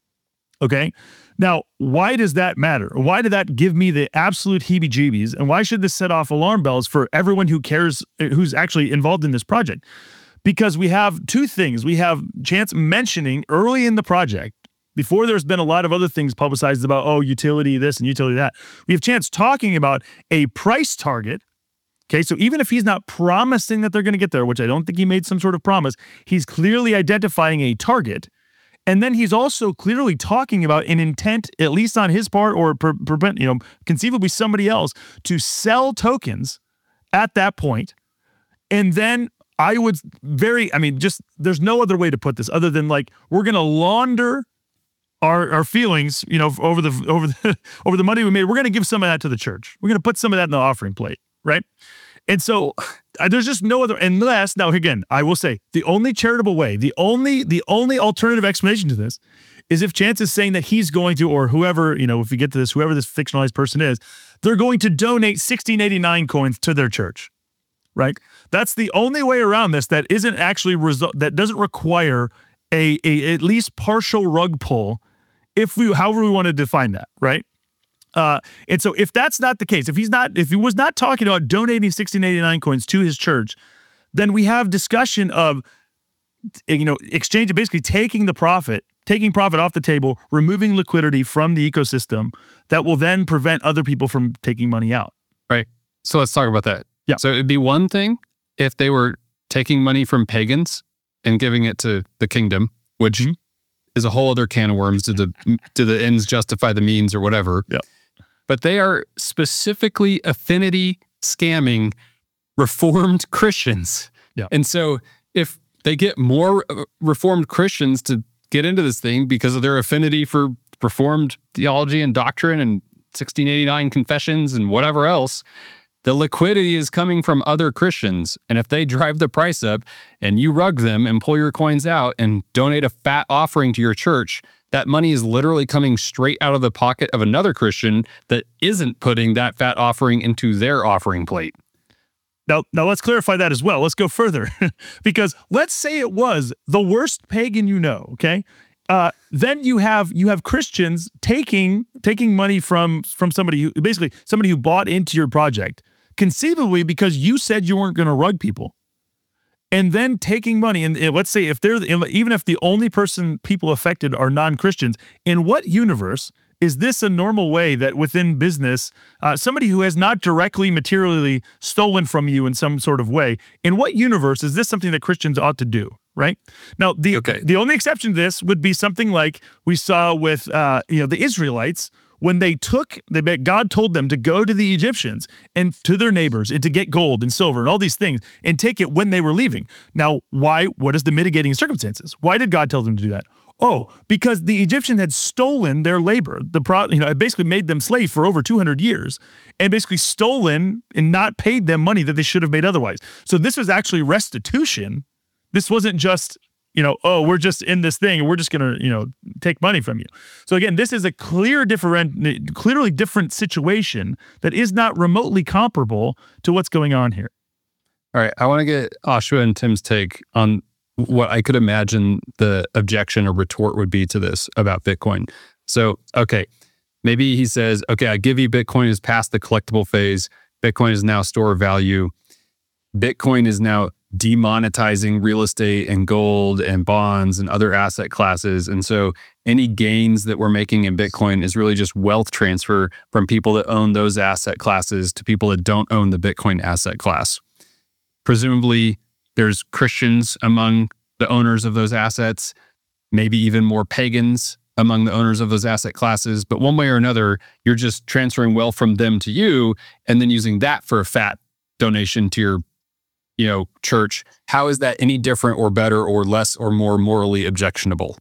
Speaker 1: Okay. Now, why does that matter? Why did that give me the absolute heebie-jeebies? And why should this set off alarm bells for everyone who cares, who's actually involved in this project? because we have two things. We have Chance mentioning early in the project, before there's been a lot of other things publicized about, oh, utility this and utility that. We have Chance talking about a price target. Okay, so even if he's not promising that they're going to get there, which I don't think he made some sort of promise, he's clearly identifying a target. And then he's also clearly talking about an intent, at least on his part, or per, per, you know, conceivably somebody else, to sell tokens at that point. And then I would very, I mean, just there's no other way to put this other than like we're going to launder our our feelings, you know, over the over the over the money we made. We're going to give some of that to the church. We're going to put some of that in the offering plate, right? And so uh, there's just no other, unless, now again, I will say the only charitable way, the only, the only alternative explanation to this is if Chance is saying that he's going to, or whoever, you know, if we get to this, whoever this fictionalized person is, they're going to donate sixteen eighty-nine coins to their church, right? That's the only way around this that isn't actually, result that doesn't require a, a at least partial rug pull, if we, however we want to define that, right? Uh, and so if that's not the case, if he's not, if he was not talking about donating sixteen eighty-nine coins to his church, then we have discussion of, you know, exchange, basically taking the profit, taking profit off the table, removing liquidity from the ecosystem that will then prevent other people from taking money out.
Speaker 3: Right. So let's talk about that.
Speaker 1: Yeah.
Speaker 3: So it'd be one thing if they were taking money from pagans and giving it to the kingdom, which mm-hmm. is a whole other can of worms. Do the, do the ends justify the means or whatever?
Speaker 1: Yeah.
Speaker 3: But they are specifically affinity scamming Reformed Christians.
Speaker 1: Yeah.
Speaker 3: And so if they get more Reformed Christians to get into this thing because of their affinity for Reformed theology and doctrine and sixteen eighty-nine confessions and whatever else, the liquidity is coming from other Christians. And if they drive the price up and you rug them and pull your coins out and donate a fat offering to your church, that money is literally coming straight out of the pocket of another Christian that isn't putting that fat offering into their offering plate.
Speaker 1: Now, now let's clarify that as well. Let's go further. Because let's say it was the worst pagan you know, okay? Uh, then you have you have Christians taking taking money from from somebody who basically somebody who bought into your project, conceivably because you said you weren't going to rug people. And then taking money, and, and let's say if they're even if the only person people affected are non-Christians, in what universe is this a normal way that within business, uh, somebody who has not directly materially stolen from you in some sort of way, in what universe is this something that Christians ought to do? Right now, the
Speaker 3: okay.
Speaker 1: the only exception to this would be something like we saw with uh, you know the Israelites. When they took, they God told them to go to the Egyptians and to their neighbors and to get gold and silver and all these things and take it when they were leaving. Now, why? What is the mitigating circumstances? Why did God tell them to do that? Oh, because the Egyptians had stolen their labor. The pro, you know, it basically made them slaves for over two hundred years and basically stolen and not paid them money that they should have made otherwise. So this was actually restitution. This wasn't just, you know, oh, we're just in this thing and we're just going to, you know, take money from you. So again, this is a clear different, clearly different situation that is not remotely comparable to what's going on here.
Speaker 3: All right. I want to get Ashwa and Tim's take on what I could imagine the objection or retort would be to this about Bitcoin. So, okay, maybe he says, okay, I give you Bitcoin is past the collectible phase. Bitcoin is now store of value. Bitcoin is now demonetizing real estate and gold and bonds and other asset classes. And so any gains that we're making in Bitcoin is really just wealth transfer from people that own those asset classes to people that don't own the Bitcoin asset class. Presumably, there's Christians among the owners of those assets, maybe even more pagans among the owners of those asset classes. But one way or another, you're just transferring wealth from them to you and then using that for a fat donation to your you know, church. How is that any different or better or less or more morally objectionable?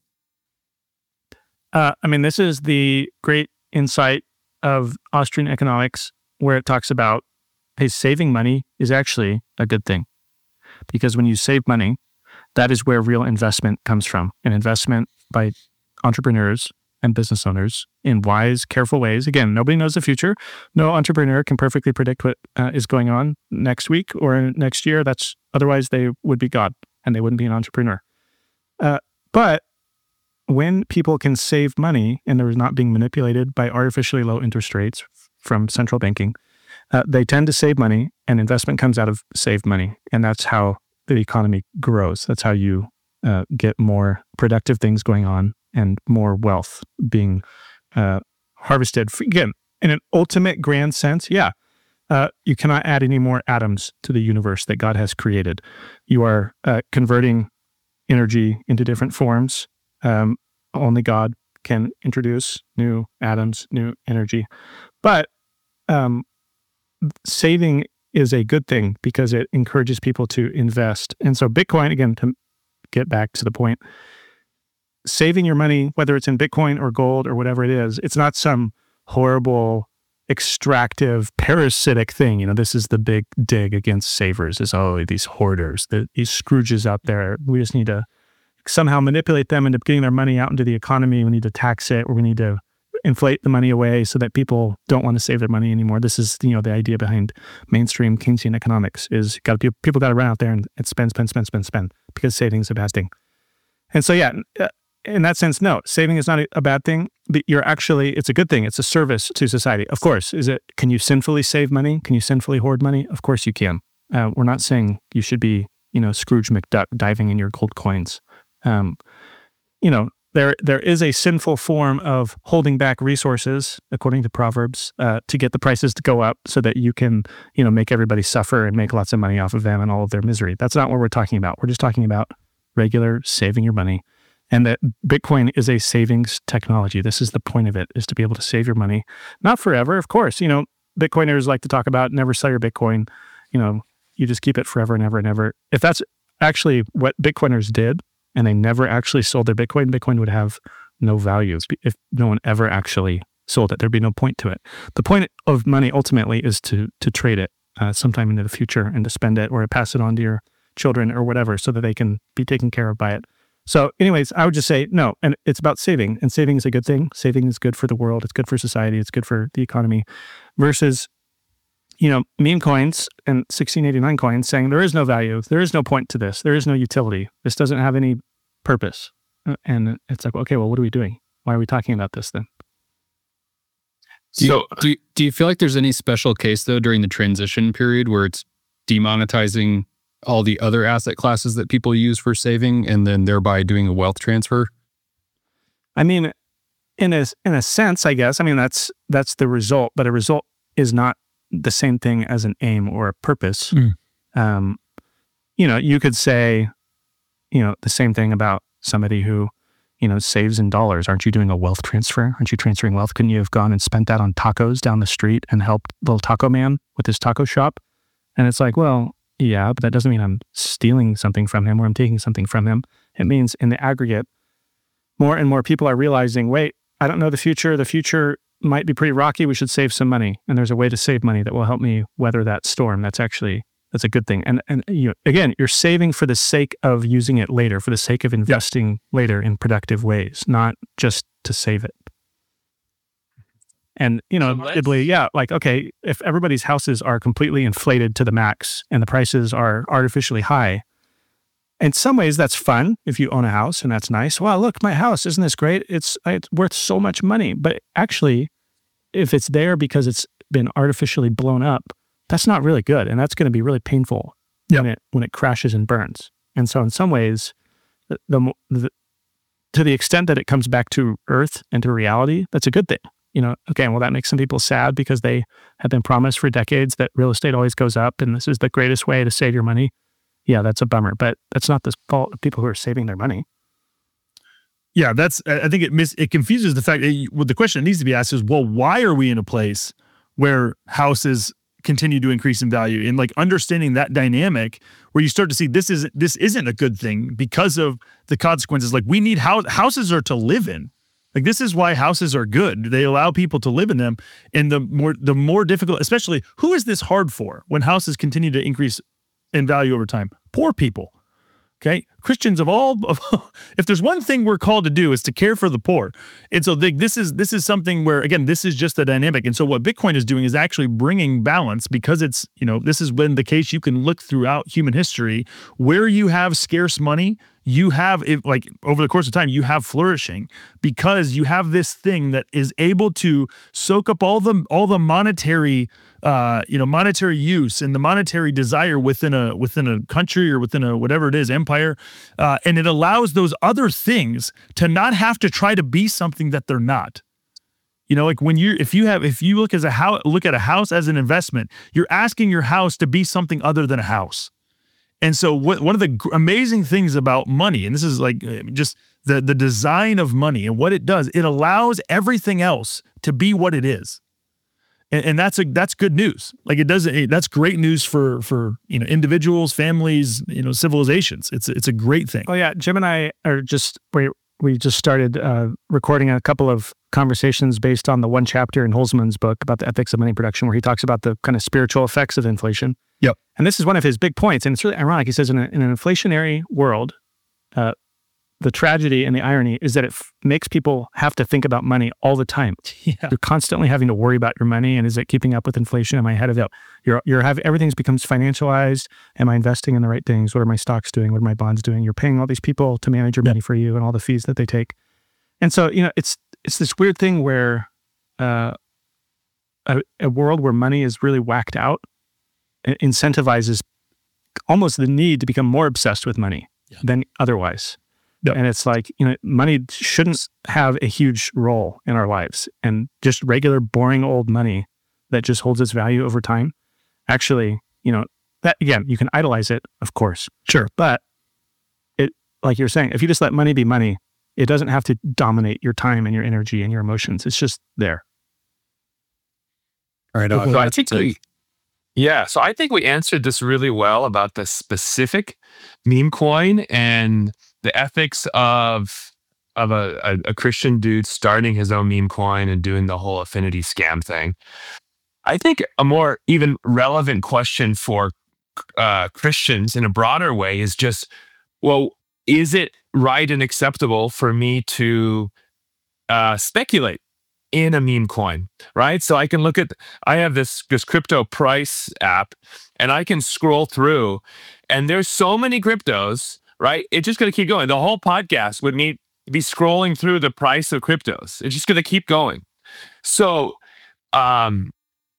Speaker 2: Uh, I mean, this is the great insight of Austrian economics, where it talks about, hey, saving money is actually a good thing. Because when you save money, that is where real investment comes from. An investment by entrepreneurs and business owners in wise, careful ways. Again, nobody knows the future. No entrepreneur can perfectly predict what uh, is going on next week or next year. That's otherwise they would be God and they wouldn't be an entrepreneur. Uh, but when people can save money and they're not being manipulated by artificially low interest rates from central banking, uh, they tend to save money and investment comes out of saved money. And that's how the economy grows. That's how you uh, get more productive things going on and more wealth being uh, harvested. Again, in an ultimate grand sense, yeah, uh, you cannot add any more atoms to the universe that God has created. You are uh, converting energy into different forms. Um, only God can introduce new atoms, new energy. But um, saving is a good thing because it encourages people to invest. And so Bitcoin, again, to get back to the point, saving your money, whether it's in Bitcoin or gold or whatever it is, it's not some horrible, extractive, parasitic thing. You know, this is the big dig against savers is, oh, these hoarders, the, these Scrooges out there. We just need to somehow manipulate them into getting their money out into the economy. We need to tax it, or we need to inflate the money away so that people don't want to save their money anymore. This is, you know, the idea behind mainstream Keynesian economics is got to people got to run out there and, and spend, spend, spend, spend, spend because saving is a bad thing. And so, yeah, in that sense, no, saving is not a bad thing. But you're actually, it's a good thing. It's a service to society. Of course, is it? Can you sinfully save money? Can you sinfully hoard money? Of course you can. Uh, we're not saying you should be, you know, Scrooge McDuck diving in your gold coins. Um, you know, there there is a sinful form of holding back resources, according to Proverbs, uh, to get the prices to go up so that you can, you know, make everybody suffer and make lots of money off of them and all of their misery. That's not what we're talking about. We're just talking about regular saving your money, and that Bitcoin is a savings technology. This is the point of it, is to be able to save your money, not forever, of course. You know, Bitcoiners like to talk about never sell your Bitcoin. You know, you just keep it forever and ever and ever. If that's actually what Bitcoiners did, and they never actually sold their Bitcoin, Bitcoin would have no value if no one ever actually sold it. There'd be no point to it. The point of money ultimately is to to trade it uh, sometime into the future and to spend it or pass it on to your children or whatever so that they can be taken care of by it. So anyways, I would just say no, and it's about saving, and saving is a good thing. Saving is good for the world. It's good for society. It's good for the economy versus, you know, meme coins and sixteen eighty-nine coins saying there is no value, there is no point to this, there is no utility, this doesn't have any purpose. And it's like, okay, well, what are we doing? Why are we talking about this then?
Speaker 3: Do you,
Speaker 4: So-
Speaker 3: do you, do you feel like there's any special case though during the transition period where it's demonetizing all the other asset classes that people use for saving and then thereby doing a wealth transfer?
Speaker 2: I mean, in a in a sense, I guess. I mean, that's that's the result, but a result is not the same thing as an aim or a purpose.
Speaker 1: Mm.
Speaker 2: Um, you know, you could say, you know, the same thing about somebody who, you know, saves in dollars. Aren't you doing a wealth transfer? Aren't you transferring wealth? Couldn't you have gone and spent that on tacos down the street and helped little taco man with his taco shop? And it's like, well, yeah, but that doesn't mean I'm stealing something from him or I'm taking something from him. It means in the aggregate, more and more people are realizing, wait, I don't know the future. The future might be pretty rocky. We should save some money. And there's a way to save money that will help me weather that storm. That's actually, that's a good thing. And, and you again, you're saving for the sake of using it later, for the sake of investing later in productive ways, not just to save it. And, you know,
Speaker 4: So let's-
Speaker 2: inevitably, yeah, like, okay, if everybody's houses are completely inflated to the max and the prices are artificially high, in some ways that's fun if you own a house and that's nice. Wow, look, my house, isn't this great? It's, it's worth so much money. But actually, if it's there because it's been artificially blown up, that's not really good. And that's going to be really painful
Speaker 1: Yep.
Speaker 2: when it when it crashes and burns. And so in some ways, the, the, the to the extent that it comes back to earth and to reality, that's a good thing. You know, okay, well, that makes some people sad because they have been promised for decades that real estate always goes up and this is the greatest way to save your money. Yeah, that's a bummer, but that's not the fault of people who are saving their money.
Speaker 1: Yeah, that's. I I think it mis it confuses the fact that you, well, the question that needs to be asked is, well, why are we in a place where houses continue to increase in value? And like understanding that dynamic, where you start to see this is this isn't a good thing because of the consequences. Like we need house houses are to live in. Like this is why houses are good. They allow people to live in them. And the more the more difficult, especially who is this hard for when houses continue to increase in value over time? Poor people. Okay, Christians of all, of, if there's one thing we're called to do is to care for the poor. And so they, this is this is something where, again, this is just the dynamic. And so what Bitcoin is doing is actually bringing balance because it's, you know, this has been the case. You can look throughout human history where you have scarce money, you have it like over the course of time, you have flourishing because you have this thing that is able to soak up all the all the monetary uh, you know, monetary use and the monetary desire within a within a country or within a whatever it is, empire. Uh, and it allows those other things to not have to try to be something that they're not. You know, like when you if you have if you look as a house look at a house as an investment, you're asking your house to be something other than a house. And so what, one of the gr- amazing things about money, and this is like just the the design of money and what it does, it allows everything else to be what it is. And, and that's a that's good news. Like it doesn't that's great news for for you know individuals, families, you know, civilizations. It's it's a great thing.
Speaker 2: Oh yeah, Jim and I are just we we just started uh, recording a couple of conversations based on the one chapter in Holzman's book about the ethics of money production, where he talks about the kind of spiritual effects of inflation.
Speaker 1: Yep.
Speaker 2: And this is one of his big points, and it's really ironic. He says in, a, in an inflationary world, uh, the tragedy and the irony is that it f- makes people have to think about money all the time.
Speaker 1: Yeah.
Speaker 2: You're constantly having to worry about your money, and is it keeping up with inflation? Am I ahead of it? You're you're having everything's becomes financialized. Am I investing in the right things? What are my stocks doing? What are my bonds doing? You're paying all these people to manage your
Speaker 1: Yeah.
Speaker 2: money for you, and all the fees that they take. And so you know, it's it's this weird thing where uh, a, a world where money is really whacked out incentivizes almost the need to become more obsessed with money yeah. than otherwise.
Speaker 1: Yep.
Speaker 2: And it's like, you know, money shouldn't have a huge role in our lives, and just regular boring old money that just holds its value over time. Actually, you know, that again, you can idolize it, of course.
Speaker 1: Sure.
Speaker 2: But it, like you're saying, if you just let money be money, it doesn't have to dominate your time and your energy and your emotions. It's just there.
Speaker 3: All right.
Speaker 4: So I think we, yeah, so I think we answered this really well about the specific meme coin and the ethics of of a, a, a Christian dude starting his own meme coin and doing the whole affinity scam thing. I think a more even relevant question for uh, Christians in a broader way is just, well, is it right and acceptable for me to uh, speculate in a meme coin, right? So I can look at, I have this, this crypto price app, and I can scroll through, and there's so many cryptos, right? It's just going to keep going. The whole podcast would me be scrolling through the price of cryptos. It's just going to keep going. So, um,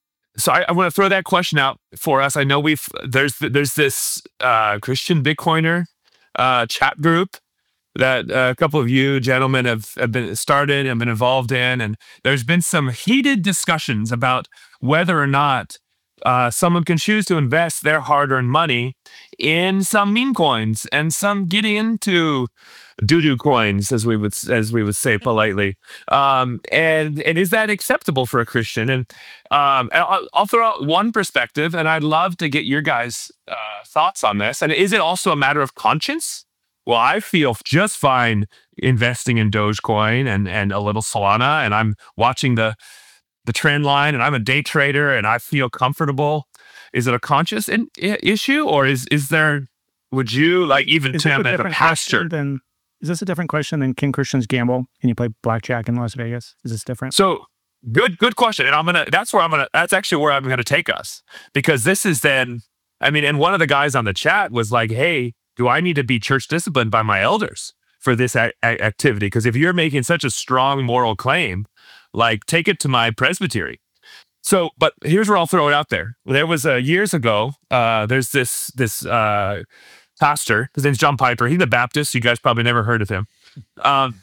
Speaker 4: so I, I want to throw that question out for us. I know we've, there's, there's this uh, Christian Bitcoiner uh, chat group that uh, a couple of you gentlemen have, have been started and been involved in. And there's been some heated discussions about whether or not uh, someone can choose to invest their hard-earned money in some meme coins and some getting into doo-doo coins, as we would as we would say politely. Um, and and is that acceptable for a Christian? And, um, and I'll, I'll throw out one perspective, and I'd love to get your guys' uh, thoughts on this. And is it also a matter of conscience? Well, I feel just fine investing in Dogecoin and, and a little Solana, and I'm watching the the trend line, and I'm a day trader, and I feel comfortable. Is it a conscious in, I- issue, or is is there? Would you like even
Speaker 2: Is this
Speaker 4: Tim
Speaker 2: a
Speaker 4: as a
Speaker 2: different
Speaker 4: pastor?
Speaker 2: question than, is this a different question than King Christian's gamble? Can you play blackjack in Las Vegas? Is this different?
Speaker 4: So good, good question, and I'm gonna. That's where I'm gonna. That's actually where I'm gonna take us, because this is then. I mean, and one of the guys on the chat was like, "Hey, do I need to be church disciplined by my elders for this a- a- activity? Because if you're making such a strong moral claim, like take it to my presbytery." So, but here's where I'll throw it out there. There was uh, years ago. Uh, there's this this uh, pastor. His name's John Piper. He's a Baptist. You guys probably never heard of him. Um,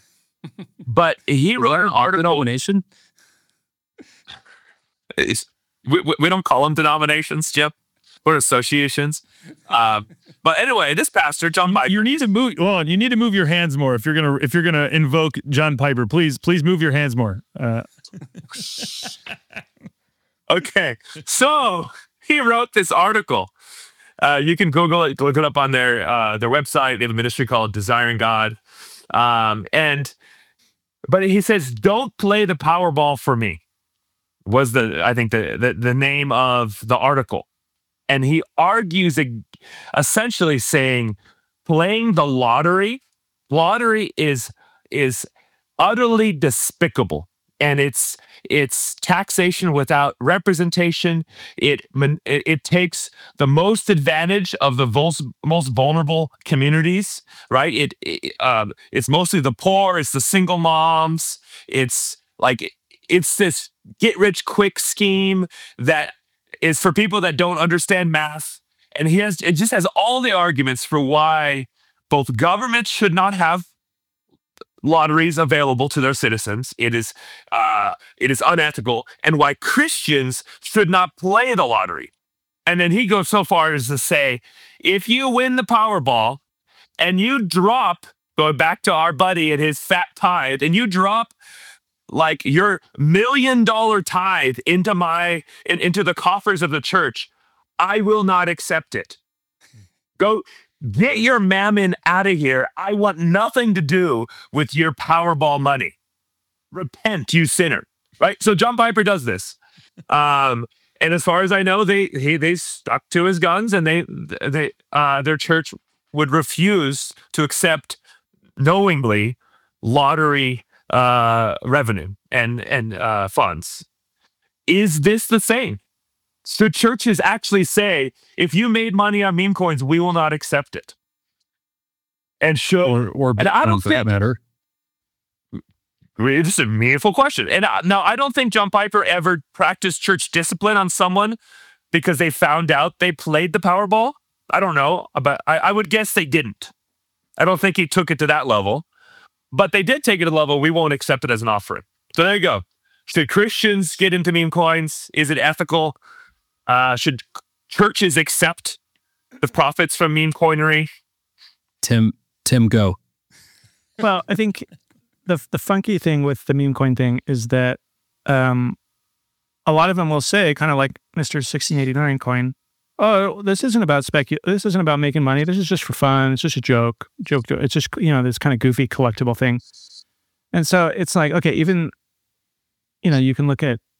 Speaker 4: but he wrote an article.
Speaker 3: Denomination?
Speaker 4: It's, we, we we don't call them denominations, Jim. We're associations. Um, but anyway, this pastor, John Piper.
Speaker 1: You need to move. Well, you need to move your hands more if you're gonna if you're gonna invoke John Piper. Please, please move your hands more. Uh,
Speaker 4: Okay, so he wrote this article. Uh, you can Google it, look it up on their uh, their website. They have a ministry called Desiring God, um, and but he says, "Don't play the Powerball for me." Was the I think the the, the name of the article, and he argues ag- essentially saying, playing the lottery, lottery is is utterly despicable. and it's it's taxation without representation. It it, it takes the most advantage of the most, most vulnerable communities, right? It, it um, it's mostly the poor, it's the single moms, it's like it's this get rich quick scheme that is for people that don't understand math. And he has it just has all the arguments for why both governments should not have lotteries available to their citizens. It is uh, it is unethical, and why Christians should not play the lottery. And then he goes so far as to say, if you win the Powerball and you drop, going back to our buddy and his fat tithe, and you drop like your million dollar tithe into my in, into the coffers of the church, I will not accept it. Go. Get your mammon out of here. I want nothing to do with your Powerball money. Repent, you sinner. Right? So John Piper does this. Um, and as far as I know, they he they stuck to his guns, and they they uh, their church would refuse to accept knowingly lottery uh, revenue and and uh, funds. Is this the same? So churches actually say, if you made money on meme coins, we will not accept it. And show,
Speaker 3: or, or
Speaker 4: and I don't
Speaker 3: for
Speaker 4: think
Speaker 3: that matter.
Speaker 4: It's a meaningful question. And I, now I don't think John Piper ever practiced church discipline on someone because they found out they played the Powerball. I don't know, but I, I would guess they didn't. I don't think he took it to that level, but they did take it to the level we won't accept it as an offering. So there you go. Should Christians get into meme coins? Is it ethical? Uh, should churches accept the profits from meme coinery?
Speaker 3: Tim, Tim, go.
Speaker 2: Well, I think the the funky thing with the meme coin thing is that um, a lot of them will say, kind of like Mister sixteen eighty-nine coin, oh, this isn't about specu- This isn't about making money. This is just for fun. It's just a joke. Joke. joke. It's just, you know, this kind of goofy collectible thing. And so it's like, okay, even, you know, you can look at,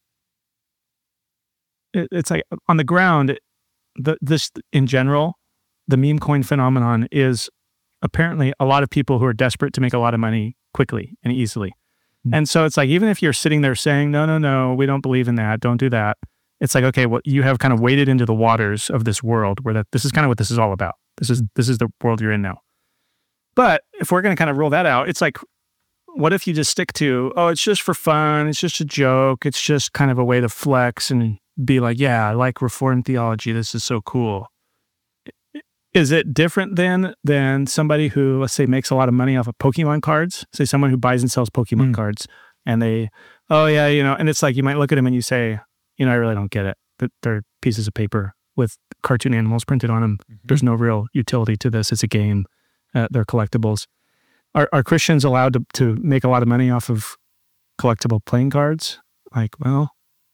Speaker 2: it, it's like on the ground, the, this in general, the meme coin phenomenon is apparently a lot of people who are desperate to make a lot of money quickly and easily. Mm-hmm. And so it's like, even if you're sitting there saying, no, no, no, we don't believe in that, don't do that. It's like, okay, well, you have kind of waded into the waters of this world where that this is kind of what this is all about. This is this is the world you're in now. But if we're going to kind of rule that out, it's like, what if you just stick to, oh, it's just for fun, it's just a joke, it's just kind of a way to flex and be like, yeah, I like Reformed theology, this is so cool. Is it different then than somebody who, let's say, makes a lot of money off of Pokemon cards? Say someone who buys and sells Pokemon mm. cards, and they, oh yeah, you know, and it's like, you might look at them and you say, you know, I really don't get it. But they're pieces of paper with cartoon animals printed on them. Mm-hmm. There's no real utility to this. It's a game. Uh, they're collectibles. Are are Christians allowed to, to make a lot of money off of collectible playing cards? Like, well,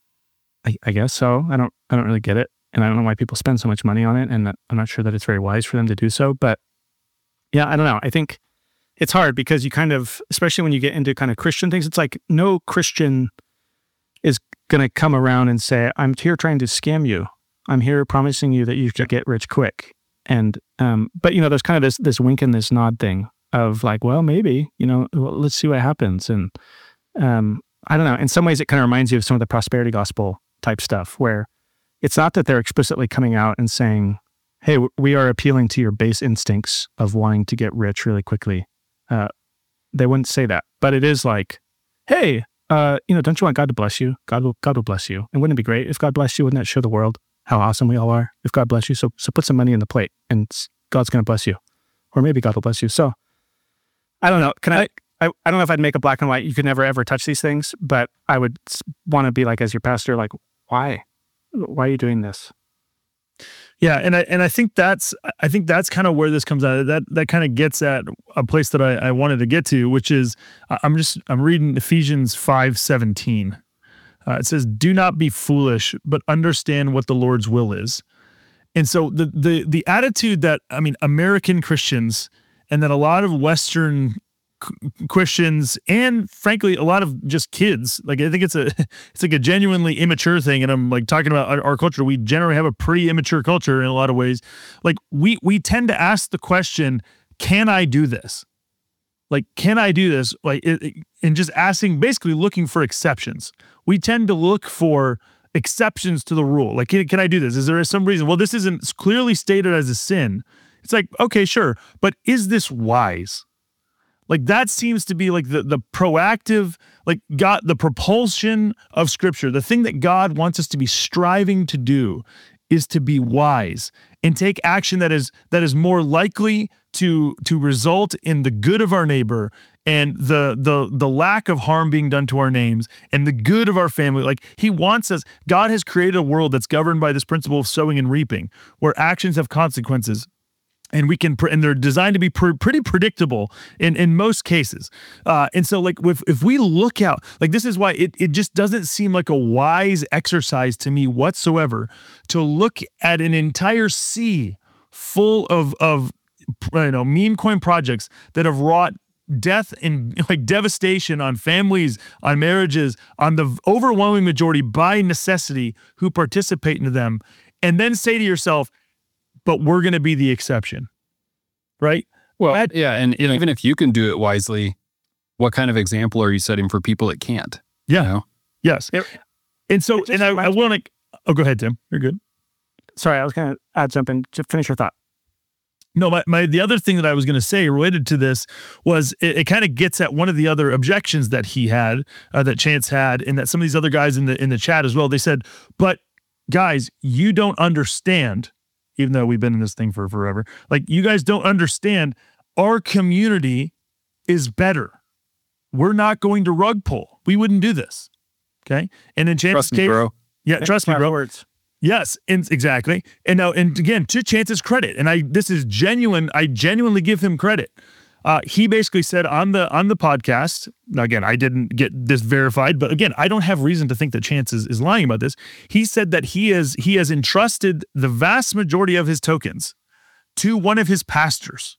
Speaker 2: I, I guess so. I don't I don't really get it. And I don't know why people spend so much money on it. And I'm not sure that it's very wise for them to do so. But yeah, I don't know. I think it's hard because you kind of, especially when you get into kind of Christian things, it's like no Christian is going to come around and say, I'm here trying to scam you. I'm here promising you that you should get rich quick. And, um, but you know, there's kind of this, this wink and this nod thing of like, well, maybe, you know, well, let's see what happens. And, um, I don't know, in some ways it kind of reminds you of some of the prosperity gospel type stuff where it's not that they're explicitly coming out and saying, hey, we are appealing to your base instincts of wanting to get rich really quickly. Uh, they wouldn't say that, but it is like, hey, Uh, you know, don't you want God to bless you? God will, God will bless you. And wouldn't it be great if God blessed you? Wouldn't that show the world how awesome we all are? If God bless you, so so put some money in the plate, and God's going to bless you, or maybe God will bless you. So, I don't know. Can I, I? I don't know if I'd make a black and white. You could never ever touch these things, but I would want to be like, as your pastor, like, why, why are you doing this?
Speaker 1: Yeah, and I and I think that's I think that's kind of where this comes out. That that kind of gets at a place that I, I wanted to get to, which is I'm just I'm reading Ephesians five seventeen. Uh, it says, "Do not be foolish, but understand what the Lord's will is." And so the the the attitude that I mean American Christians and then a lot of Western Christians and frankly a lot of just kids, like I think it's a it's like a genuinely immature thing, and I'm like talking about our, our culture. We generally have a pretty immature culture in a lot of ways. Like we we tend to ask the question, can I do this? Like, can I do this? Like, it, it- and just asking, basically looking for exceptions. We tend to look for exceptions to the rule. Like, can, can I do this? Is there some reason? Well, this isn't clearly stated as a sin. It's like, okay, sure. But is this wise? Like, that seems to be like the, the proactive, like God, the propulsion of Scripture. The thing that God wants us to be striving to do is to be wise and take action that is that is more likely to to result in the good of our neighbor and the the the lack of harm being done to our names and the good of our family. Like, he wants us, God has created a world that's governed by this principle of sowing and reaping, where actions have consequences. And we can, and they're designed to be pr- pretty predictable in, in most cases. Uh, and so, like, if, if we look out, like, this is why it, it just doesn't seem like a wise exercise to me whatsoever to look at an entire sea full of, of you know, meme coin projects that have wrought death and like devastation on families, on marriages, on the overwhelming majority by necessity who participate in them, and then say to yourself, but we're going to be the exception, right?
Speaker 3: Well,
Speaker 1: That-
Speaker 3: yeah. And you know, even if you can do it wisely, what kind of example are you setting for people that can't?
Speaker 1: Yeah.
Speaker 3: You know?
Speaker 1: Yes.
Speaker 2: It-
Speaker 1: and so,
Speaker 2: it just
Speaker 1: and I, I
Speaker 2: reminds-
Speaker 1: want to, oh, go ahead, Tim. You're good.
Speaker 2: Sorry, I was going to add jump in to finish your thought.
Speaker 1: No, my, my the other thing that I was going to say related to this was it, it kind of gets at one of the other objections that he had, uh, that Chance had, and that some of these other guys in the in the chat as well. They said, but guys, you don't understand, even though we've been in this thing for forever, like, you guys don't understand, our community is better. We're not going to rug pull. We wouldn't do this. Okay. And in Chance's
Speaker 3: Trust me,
Speaker 1: case,
Speaker 3: bro.
Speaker 1: yeah, trust me,
Speaker 2: Five
Speaker 1: bro.
Speaker 2: words.
Speaker 1: Yes, and exactly. And now, and again, to Chance's credit, and I, this is genuine. I genuinely give him credit. Uh, he basically said on the on the podcast. Now, again, I didn't get this verified, but again, I don't have reason to think that Chance is, is lying about this. He said that he is he has entrusted the vast majority of his tokens to one of his pastors.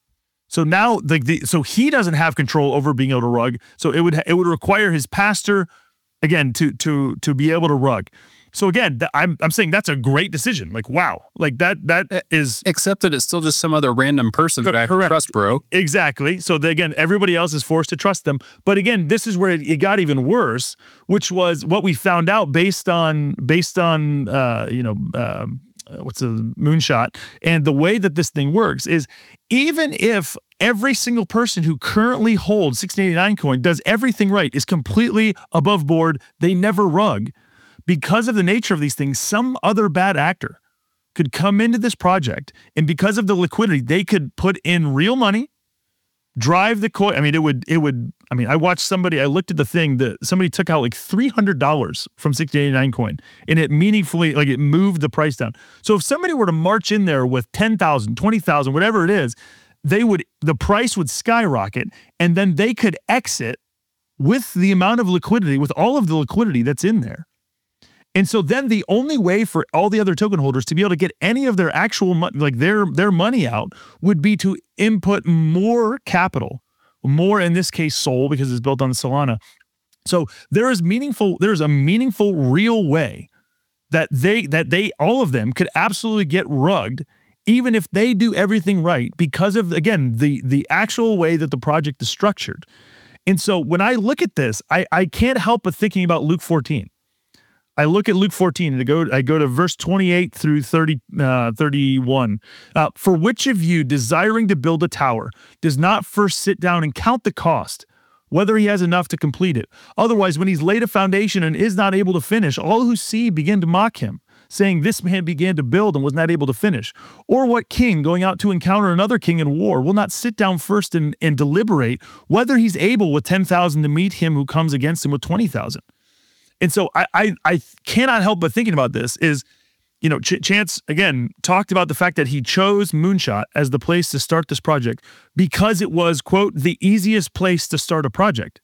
Speaker 1: So now, the, the so he doesn't have control over being able to rug. So it would it would require his pastor, again, to to to be able to rug. So again, th- I'm I'm saying that's a great decision. Like, wow, like that that is
Speaker 3: Except that it's still just some other random person that I have to
Speaker 1: Correct.
Speaker 3: trust, bro.
Speaker 1: exactly. So the, again, everybody else is forced to trust them. But again, this is where it, it got even worse, which was what we found out based on based on uh, you know um, uh, what's a moonshot, and the way that this thing works is, even if every single person who currently holds sixteen eighty-nine coin does everything right, is completely above board, they never rug. Because of the nature of these things, some other bad actor could come into this project, and because of the liquidity, they could put in real money, drive the coin. I mean, it would, it would, I mean, I watched somebody, I looked at the thing that somebody took out like three hundred dollars from sixteen eighty-nine coin, and it meaningfully, like, it moved the price down. So if somebody were to march in there with ten thousand, twenty thousand, whatever it is, they would, the price would skyrocket, and then they could exit with the amount of liquidity, with all of the liquidity that's in there. And so then the only way for all the other token holders to be able to get any of their actual money, like their their money out, would be to input more capital, more in this case Sol, because it's built on Solana. So there is meaningful, there is a meaningful, real way that they that they all of them could absolutely get rugged, even if they do everything right, because of, again, the the actual way that the project is structured. And so when I look at this, I I can't help but thinking about Luke fourteen. I look at Luke fourteen and I go, I go to verse twenty-eight through thirty, uh, thirty-one. Uh, For which of you, desiring to build a tower, does not first sit down and count the cost, whether he has enough to complete it? Otherwise, when he's laid a foundation and is not able to finish, all who see begin to mock him, saying, this man began to build and was not able to finish. Or what king, going out to encounter another king in war, will not sit down first and, and deliberate whether he's able with ten thousand to meet him who comes against him with twenty thousand? And so I, I I cannot help but thinking about this is, you know, Ch- Chance, again, talked about the fact that he chose Moonshot as the place to start this project because it was, quote, the easiest place to start a project.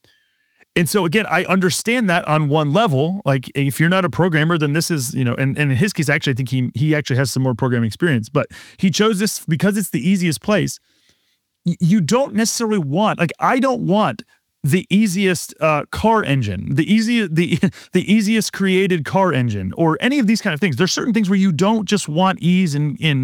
Speaker 1: And so, again, I understand that on one level. Like, if you're not a programmer, then this is, you know, and, and in his case, actually, I think he he actually has some more programming experience. But he chose this because it's the easiest place. Y- you don't necessarily want, like, I don't want the easiest uh, car engine, the easy, the the easiest created car engine, or any of these kind of things. There's certain things where you don't just want ease in in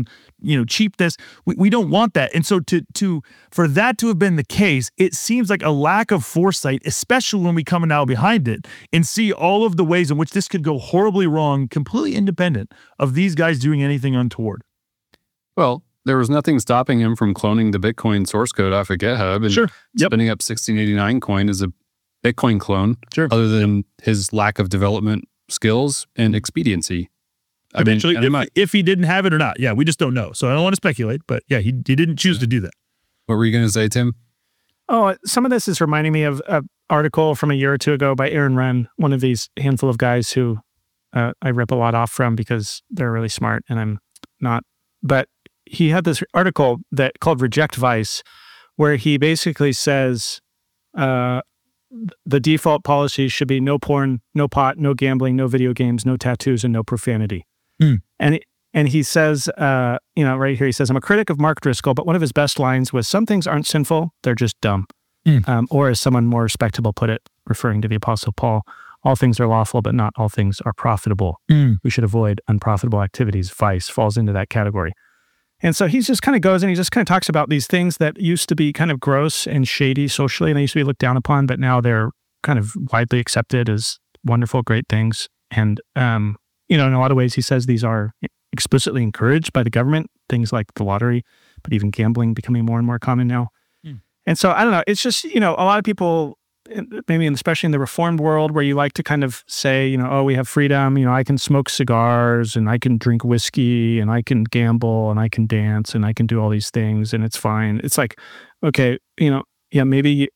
Speaker 1: you know, cheapness. We, we don't want that. And so to to for that to have been the case, it seems like a lack of foresight, especially when we come now behind it and see all of the ways in which this could go horribly wrong, completely independent of these guys doing anything untoward.
Speaker 3: Well, there was nothing stopping him from cloning the Bitcoin source code off of GitHub and
Speaker 1: Sure. Yep.
Speaker 3: spinning up sixteen eighty-nine coin as a Bitcoin clone,
Speaker 1: Sure.
Speaker 3: other than his lack of development skills and expediency. I mean,
Speaker 1: Eventually,
Speaker 3: and
Speaker 1: if,
Speaker 3: am I-
Speaker 1: if he didn't have it or not. Yeah, we just don't know. So I don't want to speculate, but yeah, he, he didn't choose to do that.
Speaker 3: what were you going to say, Tim?
Speaker 2: Oh, some of this is reminding me of an article from a year or two ago by Aaron Wrenn, one of these handful of guys who uh, I rip a lot off from because they're really smart and I'm not. But he had this article that called Reject Vice, where he basically says uh, the default policy should be no porn, no pot, no gambling, no video games, no tattoos, and no profanity.
Speaker 1: Mm.
Speaker 2: And it, and he says, uh, you know, right here, he says, I'm a critic of Mark Driscoll, but one of his best lines was, some things aren't sinful, they're just dumb.
Speaker 1: Mm.
Speaker 2: Um, or as someone more respectable put it, referring to the Apostle Paul, all things are lawful, but not all things are profitable.
Speaker 1: Mm.
Speaker 2: We should avoid unprofitable activities. Vice falls into that category. And so he just kind of goes and he just kind of talks about these things that used to be kind of gross and shady socially, and they used to be looked down upon, but now they're kind of widely accepted as wonderful, great things. And, um, you know, in a lot of ways, he says these are explicitly encouraged by the government, things like the lottery, but even gambling becoming more and more common now. Mm. And so, I don't know, it's just, you know, a lot of people, maybe especially in the reformed world, where you like to kind of say, you know, oh, we have freedom, you know, I can smoke cigars and I can drink whiskey and I can gamble and I can dance and I can do all these things and it's fine. It's like, okay, you know, yeah, maybe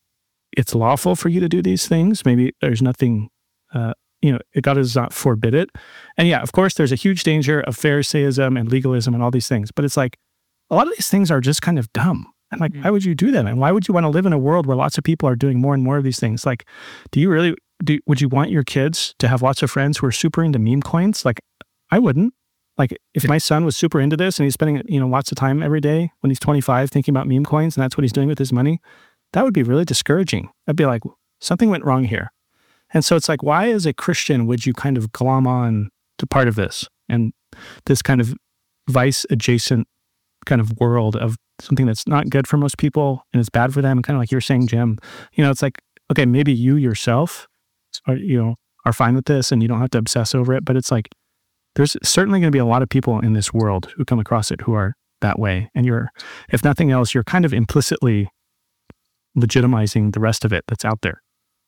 Speaker 2: it's lawful for you to do these things. Maybe there's nothing, uh, you know, God does not forbid it. And yeah, of course, there's a huge danger of Pharisaism and legalism and all these things. But it's like, a lot of these things are just kind of dumb. And like, mm. why would you do that? And why would you want to live in a world where lots of people are doing more and more of these things? Like, do you really, do? would you want your kids to have lots of friends who are super into meme coins? Like, I wouldn't. Like, if my son was super into this and he's spending, you know, lots of time every day when he's twenty-five thinking about meme coins and that's what he's doing with his money, that would be really discouraging. I'd be like, something went wrong here. And so it's like, why as a Christian would you kind of glom on to part of this and this kind of vice adjacent kind of world of something that's not good for most people and it's bad for them? And kind of like you're saying, Jim, you know, it's like, okay, maybe you yourself are, you know, are fine with this and you don't have to obsess over it, but it's like, there's certainly going to be a lot of people in this world who come across it who are that way. And you're, if nothing else, you're kind of implicitly legitimizing the rest of it that's out there.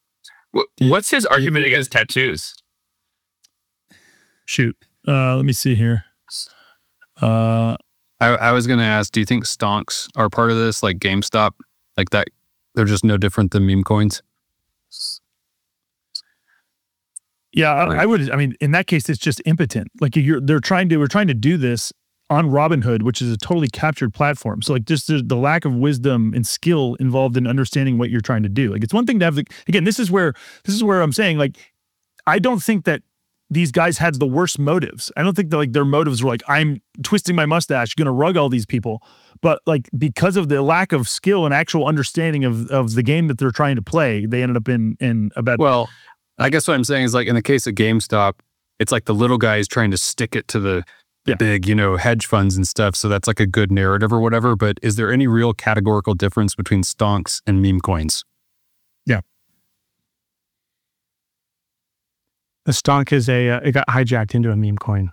Speaker 4: What's his argument against tattoos?
Speaker 1: Shoot. Uh, let me see here. Uh,
Speaker 3: I, I was going to ask, do you think stonks are part of this, like GameStop? Like that, they're just no different than meme coins?
Speaker 1: Yeah, I, I would. I mean, in that case, it's just impotent. Like you're, they're trying to, we're trying to do this on Robinhood, which is a totally captured platform. So like just the, the lack of wisdom and skill involved in understanding what you're trying to do. Like it's one thing to have the, again, this is where, this is where I'm saying, like, I don't think that these guys had the worst motives. I don't think that like their motives were like, I'm twisting my mustache, going to rug all these people. But like, because of the lack of skill and actual understanding of, of the game that they're trying to play, they ended up in, in a bad.
Speaker 3: Well, I guess what I'm saying is like in the case of GameStop, it's like the little guy is trying to stick it to the, the
Speaker 1: Yeah.
Speaker 3: big, you know, hedge funds and stuff. So that's like a good narrative or whatever. But is there any real categorical difference between stonks and meme coins?
Speaker 1: Yeah.
Speaker 2: A stonk is a, uh, it got hijacked into a meme coin.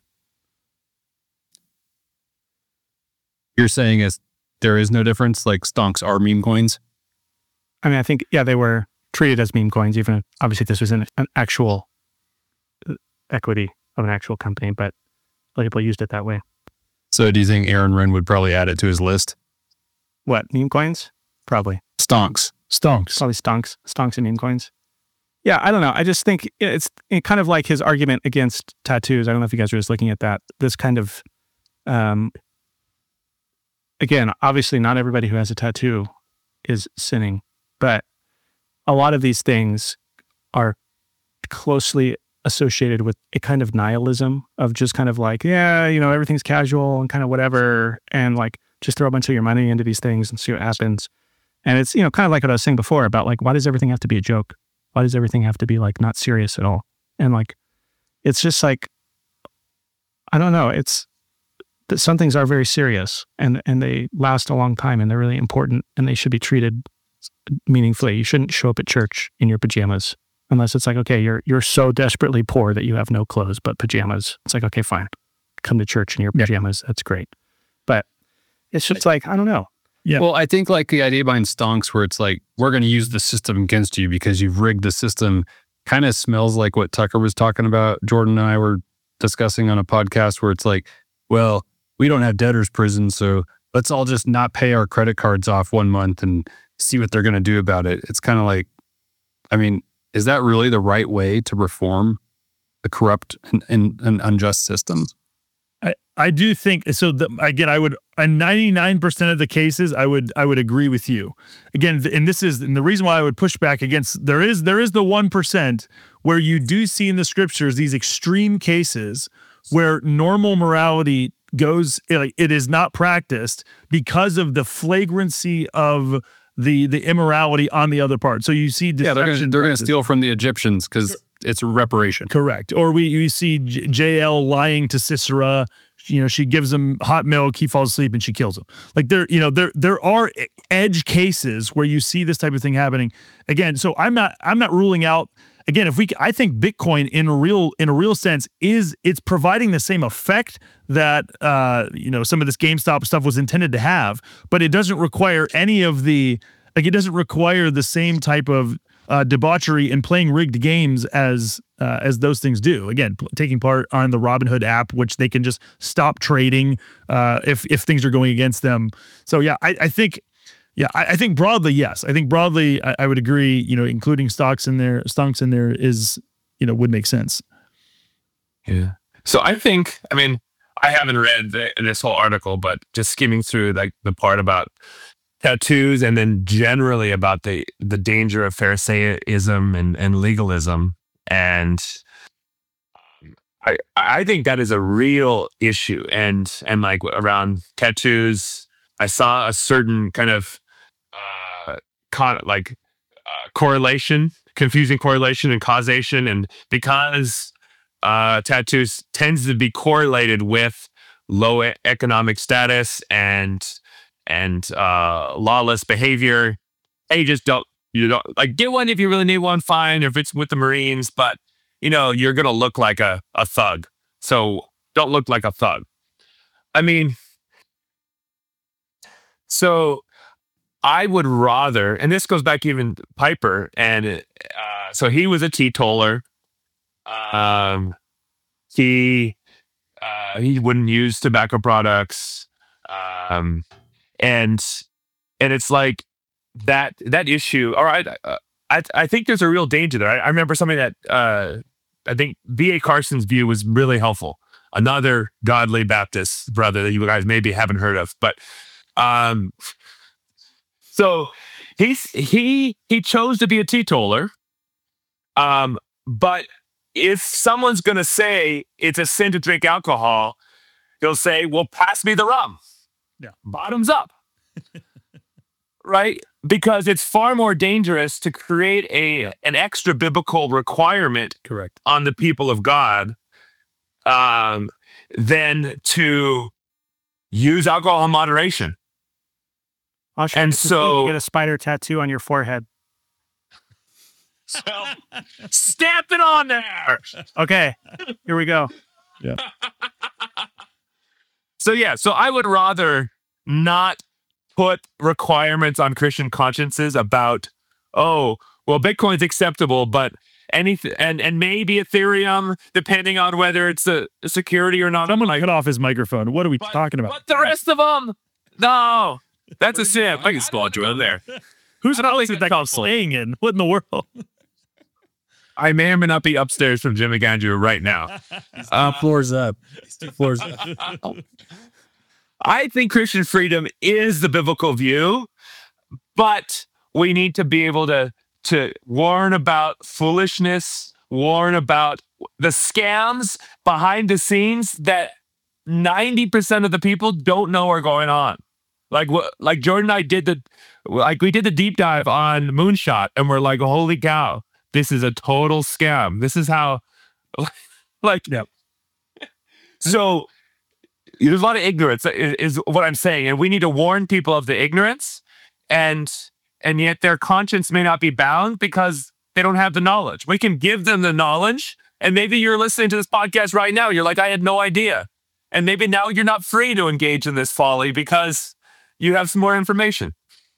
Speaker 3: You're saying is there is no difference? Like stonks are meme coins?
Speaker 2: I mean, I think, yeah, they were treated as meme coins, even if obviously this was an, an actual equity of an actual company, but a lot of people used it that way.
Speaker 3: So do you think Aaron Wrenn would probably add it to his list?
Speaker 2: What, meme coins? Probably.
Speaker 3: Stonks.
Speaker 1: Stonks.
Speaker 2: Probably stonks, stonks and meme coins. Yeah, I don't know. I just think it's it kind of like his argument against tattoos. I don't know if you guys are just looking at that. This kind of, um, again, obviously not everybody who has a tattoo is sinning, but a lot of these things are closely associated with a kind of nihilism of just kind of like, yeah, you know, everything's casual and kind of whatever. And like, just throw a bunch of your money into these things and see what happens. And it's, you know, kind of like what I was saying before about like, why does everything have to be a joke? Why does everything have to be like not serious at all? And like, it's just like, I don't know. It's that some things are very serious and and they last a long time and they're really important and they should be treated meaningfully. You shouldn't show up at church in your pajamas unless it's like, okay, you're you're so desperately poor that you have no clothes but pajamas. It's like, okay, fine, come to church in your pajamas. Yeah. That's great. But it's just like, I don't know.
Speaker 1: Yeah.
Speaker 3: Well, I think like the idea behind stonks where it's like, we're going to use the system against you because you've rigged the system, kind of smells like what Tucker was talking about. Jordan and I were discussing on a podcast where it's like, well, we don't have debtors prison, so let's all just not pay our credit cards off one month and see what they're going to do about it. It's kind of like, I mean, is that really the right way to reform the corrupt and, and, and unjust system?
Speaker 1: I, I do think so. The, again, I would, in ninety-nine percent of the cases, I would, I would agree with you. Again, and this is, and the reason why I would push back against, there is, there is the one percent where you do see in the scriptures these extreme cases where normal morality goes, like it is not practiced because of the flagrancy of the the immorality on the other part. So you see,
Speaker 3: yeah, they're going to steal from the Egyptians because it's reparation.
Speaker 1: Correct. Or we you see J- JL lying to Sisera. You know, she gives him hot milk, he falls asleep, and she kills him. Like there, you know, there there are edge cases where you see this type of thing happening. Again, so I'm not I'm not ruling out. Again, if we, I think Bitcoin in a real in a real sense is it's providing the same effect that uh, you know some of this GameStop stuff was intended to have, but it doesn't require any of the like it doesn't require the same type of uh, debauchery and playing rigged games as uh, as those things do. Again, p- taking part on the Robinhood app, which they can just stop trading uh, if if things are going against them. So yeah, I, I think. Yeah, I, I think broadly, yes. I think broadly, I, I would agree. You know, including stocks in there, stonks in there is, you know, would make sense.
Speaker 4: Yeah. So I think, I mean, I haven't read the, this whole article, but just skimming through like the part about tattoos and then generally about the the danger of Pharisaism and and legalism, and I I think that is a real issue. And and like around tattoos, I saw a certain kind of uh, con- like uh, correlation, confusing correlation and causation. And because uh, tattoos tends to be correlated with low e- economic status and and uh, lawless behavior, hey, just don't you don't like get one if you really need one. Fine, if it's with the Marines, but you know you're gonna look like a a thug, so don't look like a thug. I mean. So I would rather, and this goes back even Piper, and uh, so he was a teetotaler. Um, he uh, he wouldn't use tobacco products, um, and and it's like that that issue. All right, uh, I I think there's a real danger there. I, I remember something that uh, I think B A Carson's view was really helpful. Another godly Baptist brother that you guys maybe haven't heard of, but. Um, so he's, he, he chose to be a teetotaler. Um, but if someone's going to say it's a sin to drink alcohol, he'll say, well, pass me the rum.
Speaker 1: Yeah.
Speaker 4: Bottoms up. Right? Because it's far more dangerous to create a, an extra biblical requirement
Speaker 1: Correct.
Speaker 4: on the people of God, um, than to use alcohol in moderation. And so
Speaker 2: you get a spider tattoo on your forehead.
Speaker 4: So, stamp it on there.
Speaker 2: Okay, here we go.
Speaker 1: Yeah.
Speaker 4: So yeah, so I would rather not put requirements on Christian consciences about, oh, well, Bitcoin's acceptable, but anything, and and maybe Ethereum, depending on whether it's a, a security or not.
Speaker 1: Someone like cut off his microphone. What are we
Speaker 4: but,
Speaker 1: talking about?
Speaker 4: But the rest of them, no. That's a sin. I can spot you in there.
Speaker 1: Who's not that guy staying in? What in the world?
Speaker 4: I may or may not be upstairs from Jim McAndrew right now.
Speaker 3: Uh, floors up. Floors up.
Speaker 4: I think Christian freedom is the biblical view, but we need to be able to, to warn about foolishness, warn about the scams behind the scenes that ninety percent of the people don't know are going on. Like what? Like Jordan and I did the, like we did the deep dive on Moonshot, and we're like, holy cow, this is a total scam. This is how, like,
Speaker 1: Yep.
Speaker 4: So, there's a lot of ignorance is, is what I'm saying. And we need to warn people of the ignorance, and and yet their conscience may not be bound because they don't have the knowledge. We can give them the knowledge, and maybe you're listening to this podcast right now. You're like, I had no idea. And maybe now you're not free to engage in this folly because you have some more information.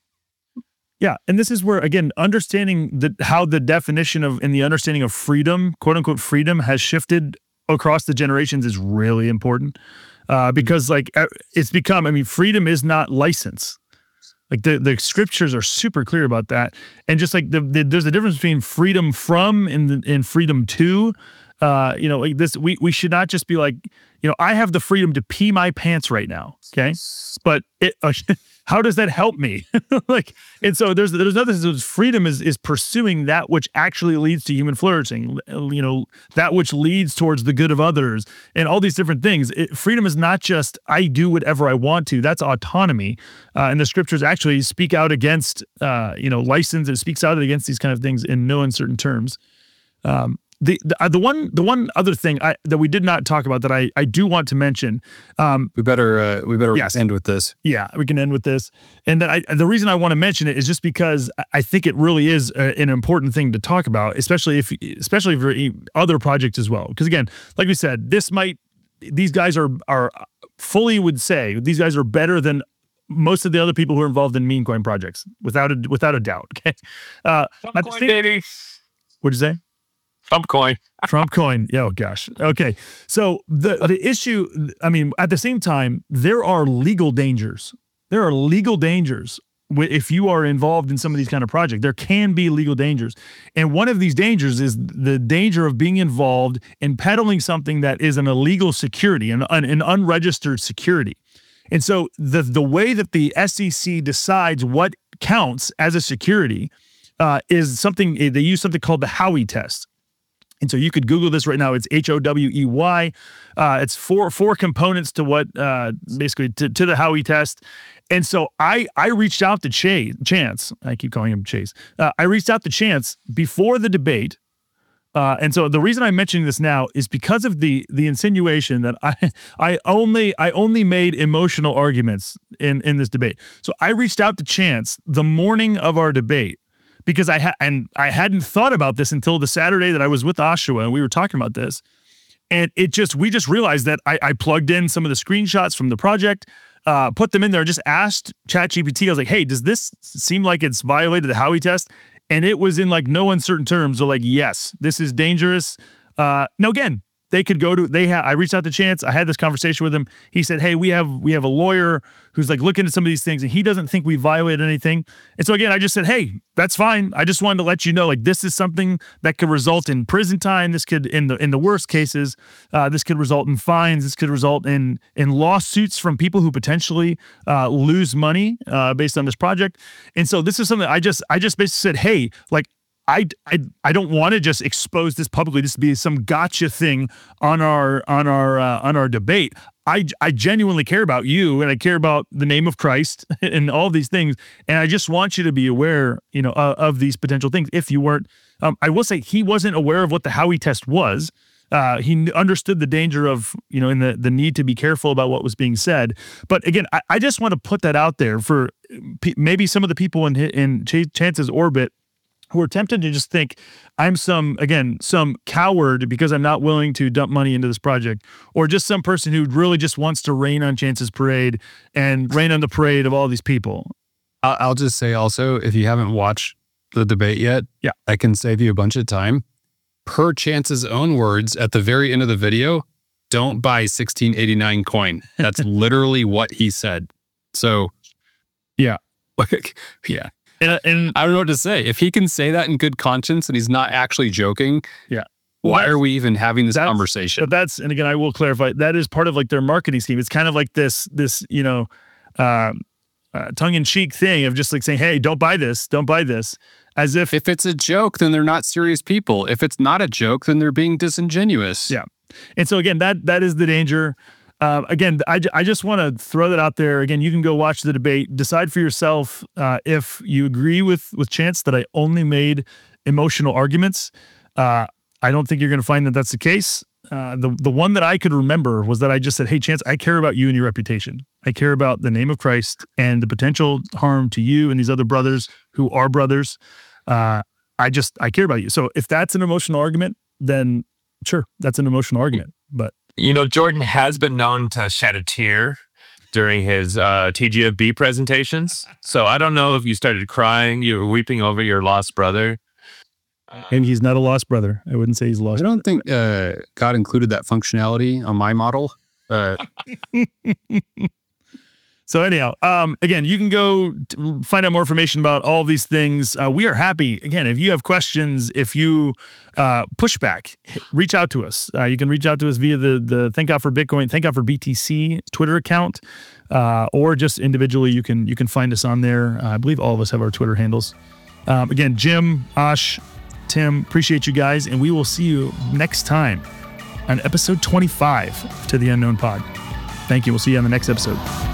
Speaker 1: Yeah, and this is where, again, understanding the, how the definition of and the understanding of freedom, quote unquote freedom, has shifted across the generations is really important. Uh, because like it's become, I mean, freedom is not license. Like the, the scriptures are super clear about that. And just like the, the, there's a difference between freedom from and, and freedom to. Uh, you know, like this, we we should not just be like, you know, I have the freedom to pee my pants right now, okay? But it, uh, how does that help me? Like, and so there's there's another thing. Freedom is is pursuing that which actually leads to human flourishing. You know, that which leads towards the good of others, and all these different things. It, freedom is not just I do whatever I want to. That's autonomy, uh, and the scriptures actually speak out against, uh, you know, license. It speaks out against these kind of things in no uncertain terms. Um, The the, uh, the one the one other thing I, that we did not talk about that I, I do want to mention. Um,
Speaker 3: we better uh, we better
Speaker 1: yes.
Speaker 3: end with this.
Speaker 1: Yeah, we can end with this. And then I, the reason I want to mention it is just because I think it really is a, an important thing to talk about, especially if especially for other projects as well. Because again, like we said, this might these guys are are fully would say these guys are better than most of the other people who are involved in meme coin projects, without a without a doubt. Okay, uh,
Speaker 4: Trump coin, baby.
Speaker 1: What'd you say?
Speaker 4: Trump coin.
Speaker 1: Trump coin. Oh, gosh. Okay. So the, the issue, I mean, at the same time, there are legal dangers. There are legal dangers if you are involved in some of these kind of projects. There can be legal dangers. And one of these dangers is the danger of being involved in peddling something that is an illegal security, an, an, an unregistered security. And so the, the way that the S E C decides what counts as a security uh, is something, they use something called the Howey test. And so you could Google this right now. It's H O W E Y. Uh, it's four four components to what uh, basically to, to the Howey test. And so I I reached out to Chase, Chance. I keep calling him Chase. Uh, I reached out to Chance before the debate. Uh, and so the reason I'm mentioning this now is because of the the insinuation that I I only I only made emotional arguments in in this debate. So I reached out to Chance the morning of our debate. Because I had and I hadn't thought about this until the Saturday that I was with Oshawa and we were talking about this, and it just we just realized that I, I plugged in some of the screenshots from the project, uh, put them in there, just asked ChatGPT. I was like, "Hey, does this seem like it's violated the Howey test?" And it was in like no uncertain terms. So like, yes, this is dangerous. Uh, now again, they could go to they. Ha- I reached out to Chance. I had this conversation with him. He said, "Hey, we have we have a lawyer who's like looking at some of these things, and he doesn't think we violated anything." And so again, I just said, "Hey, that's fine. I just wanted to let you know, like this is something that could result in prison time. This could, in the in the worst cases, uh, this could result in fines. This could result in in lawsuits from people who potentially uh, lose money uh, based on this project." And so this is something I just I just basically said, "Hey, like." I, I, I don't want to just expose this publicly. This to be some gotcha thing on our on our uh, on our debate. I, I genuinely care about you, and I care about the name of Christ and all these things. And I just want you to be aware, you know, uh, of these potential things. If you weren't, um, I will say he wasn't aware of what the Howey test was. Uh, he understood the danger of, you know, and the, the need to be careful about what was being said. But again, I, I just want to put that out there for p- maybe some of the people in in Ch- Chance's orbit who are tempted to just think I'm some, again, some coward because I'm not willing to dump money into this project, or just some person who really just wants to rain on Chance's parade and rain on the parade of all these people.
Speaker 3: I'll, I'll just say also, if you haven't watched the debate yet,
Speaker 1: yeah,
Speaker 3: I can save you a bunch of time. Per Chance's own words at the very end of the video, don't buy sixteen eighty-nine coin. That's literally what he said. So,
Speaker 1: yeah,
Speaker 3: yeah.
Speaker 1: And, and
Speaker 3: I don't know what to say. If he can say that in good conscience and he's not actually joking,
Speaker 1: yeah,
Speaker 3: why are we even having this conversation?
Speaker 1: But that's, and again, I will clarify, that is part of like their marketing scheme. It's kind of like this, this, you know, uh, uh, tongue-in-cheek thing of just like saying, hey, don't buy this, don't buy this. As if
Speaker 3: if it's a joke, then they're not serious people. If it's not a joke, then they're being disingenuous.
Speaker 1: Yeah. And so again, that that is the danger. Uh, again, I, I just want to throw that out there. Again, you can go watch the debate, decide for yourself uh, if you agree with with Chance that I only made emotional arguments. Uh, I don't think you're going to find that that's the case. Uh, the the one that I could remember was that I just said, "Hey, Chance, I care about you and your reputation. I care about the name of Christ and the potential harm to you and these other brothers who are brothers. Uh, I just I care about you." So if that's an emotional argument, then sure, that's an emotional argument. But
Speaker 4: you know, Jordan has been known to shed a tear during his uh, T G F B presentations. So I don't know if you started crying, you were weeping over your lost brother.
Speaker 1: And he's not a lost brother. I wouldn't say he's lost.
Speaker 3: I don't think uh, God included that functionality on my model. Uh,
Speaker 1: So anyhow, um, again, you can go t- find out more information about all these things. Uh, we are happy. Again, if you have questions, if you uh, push back, reach out to us. Uh, you can reach out to us via the the Thank God for Bitcoin, Thank God for B T C Twitter account, uh, or just individually. You can you can find us on there. Uh, I believe all of us have our Twitter handles. Um, again, Jim, Ash, Tim, appreciate you guys, and we will see you next time on episode twenty-five to the Unknown Pod. Thank you. We'll see you on the next episode.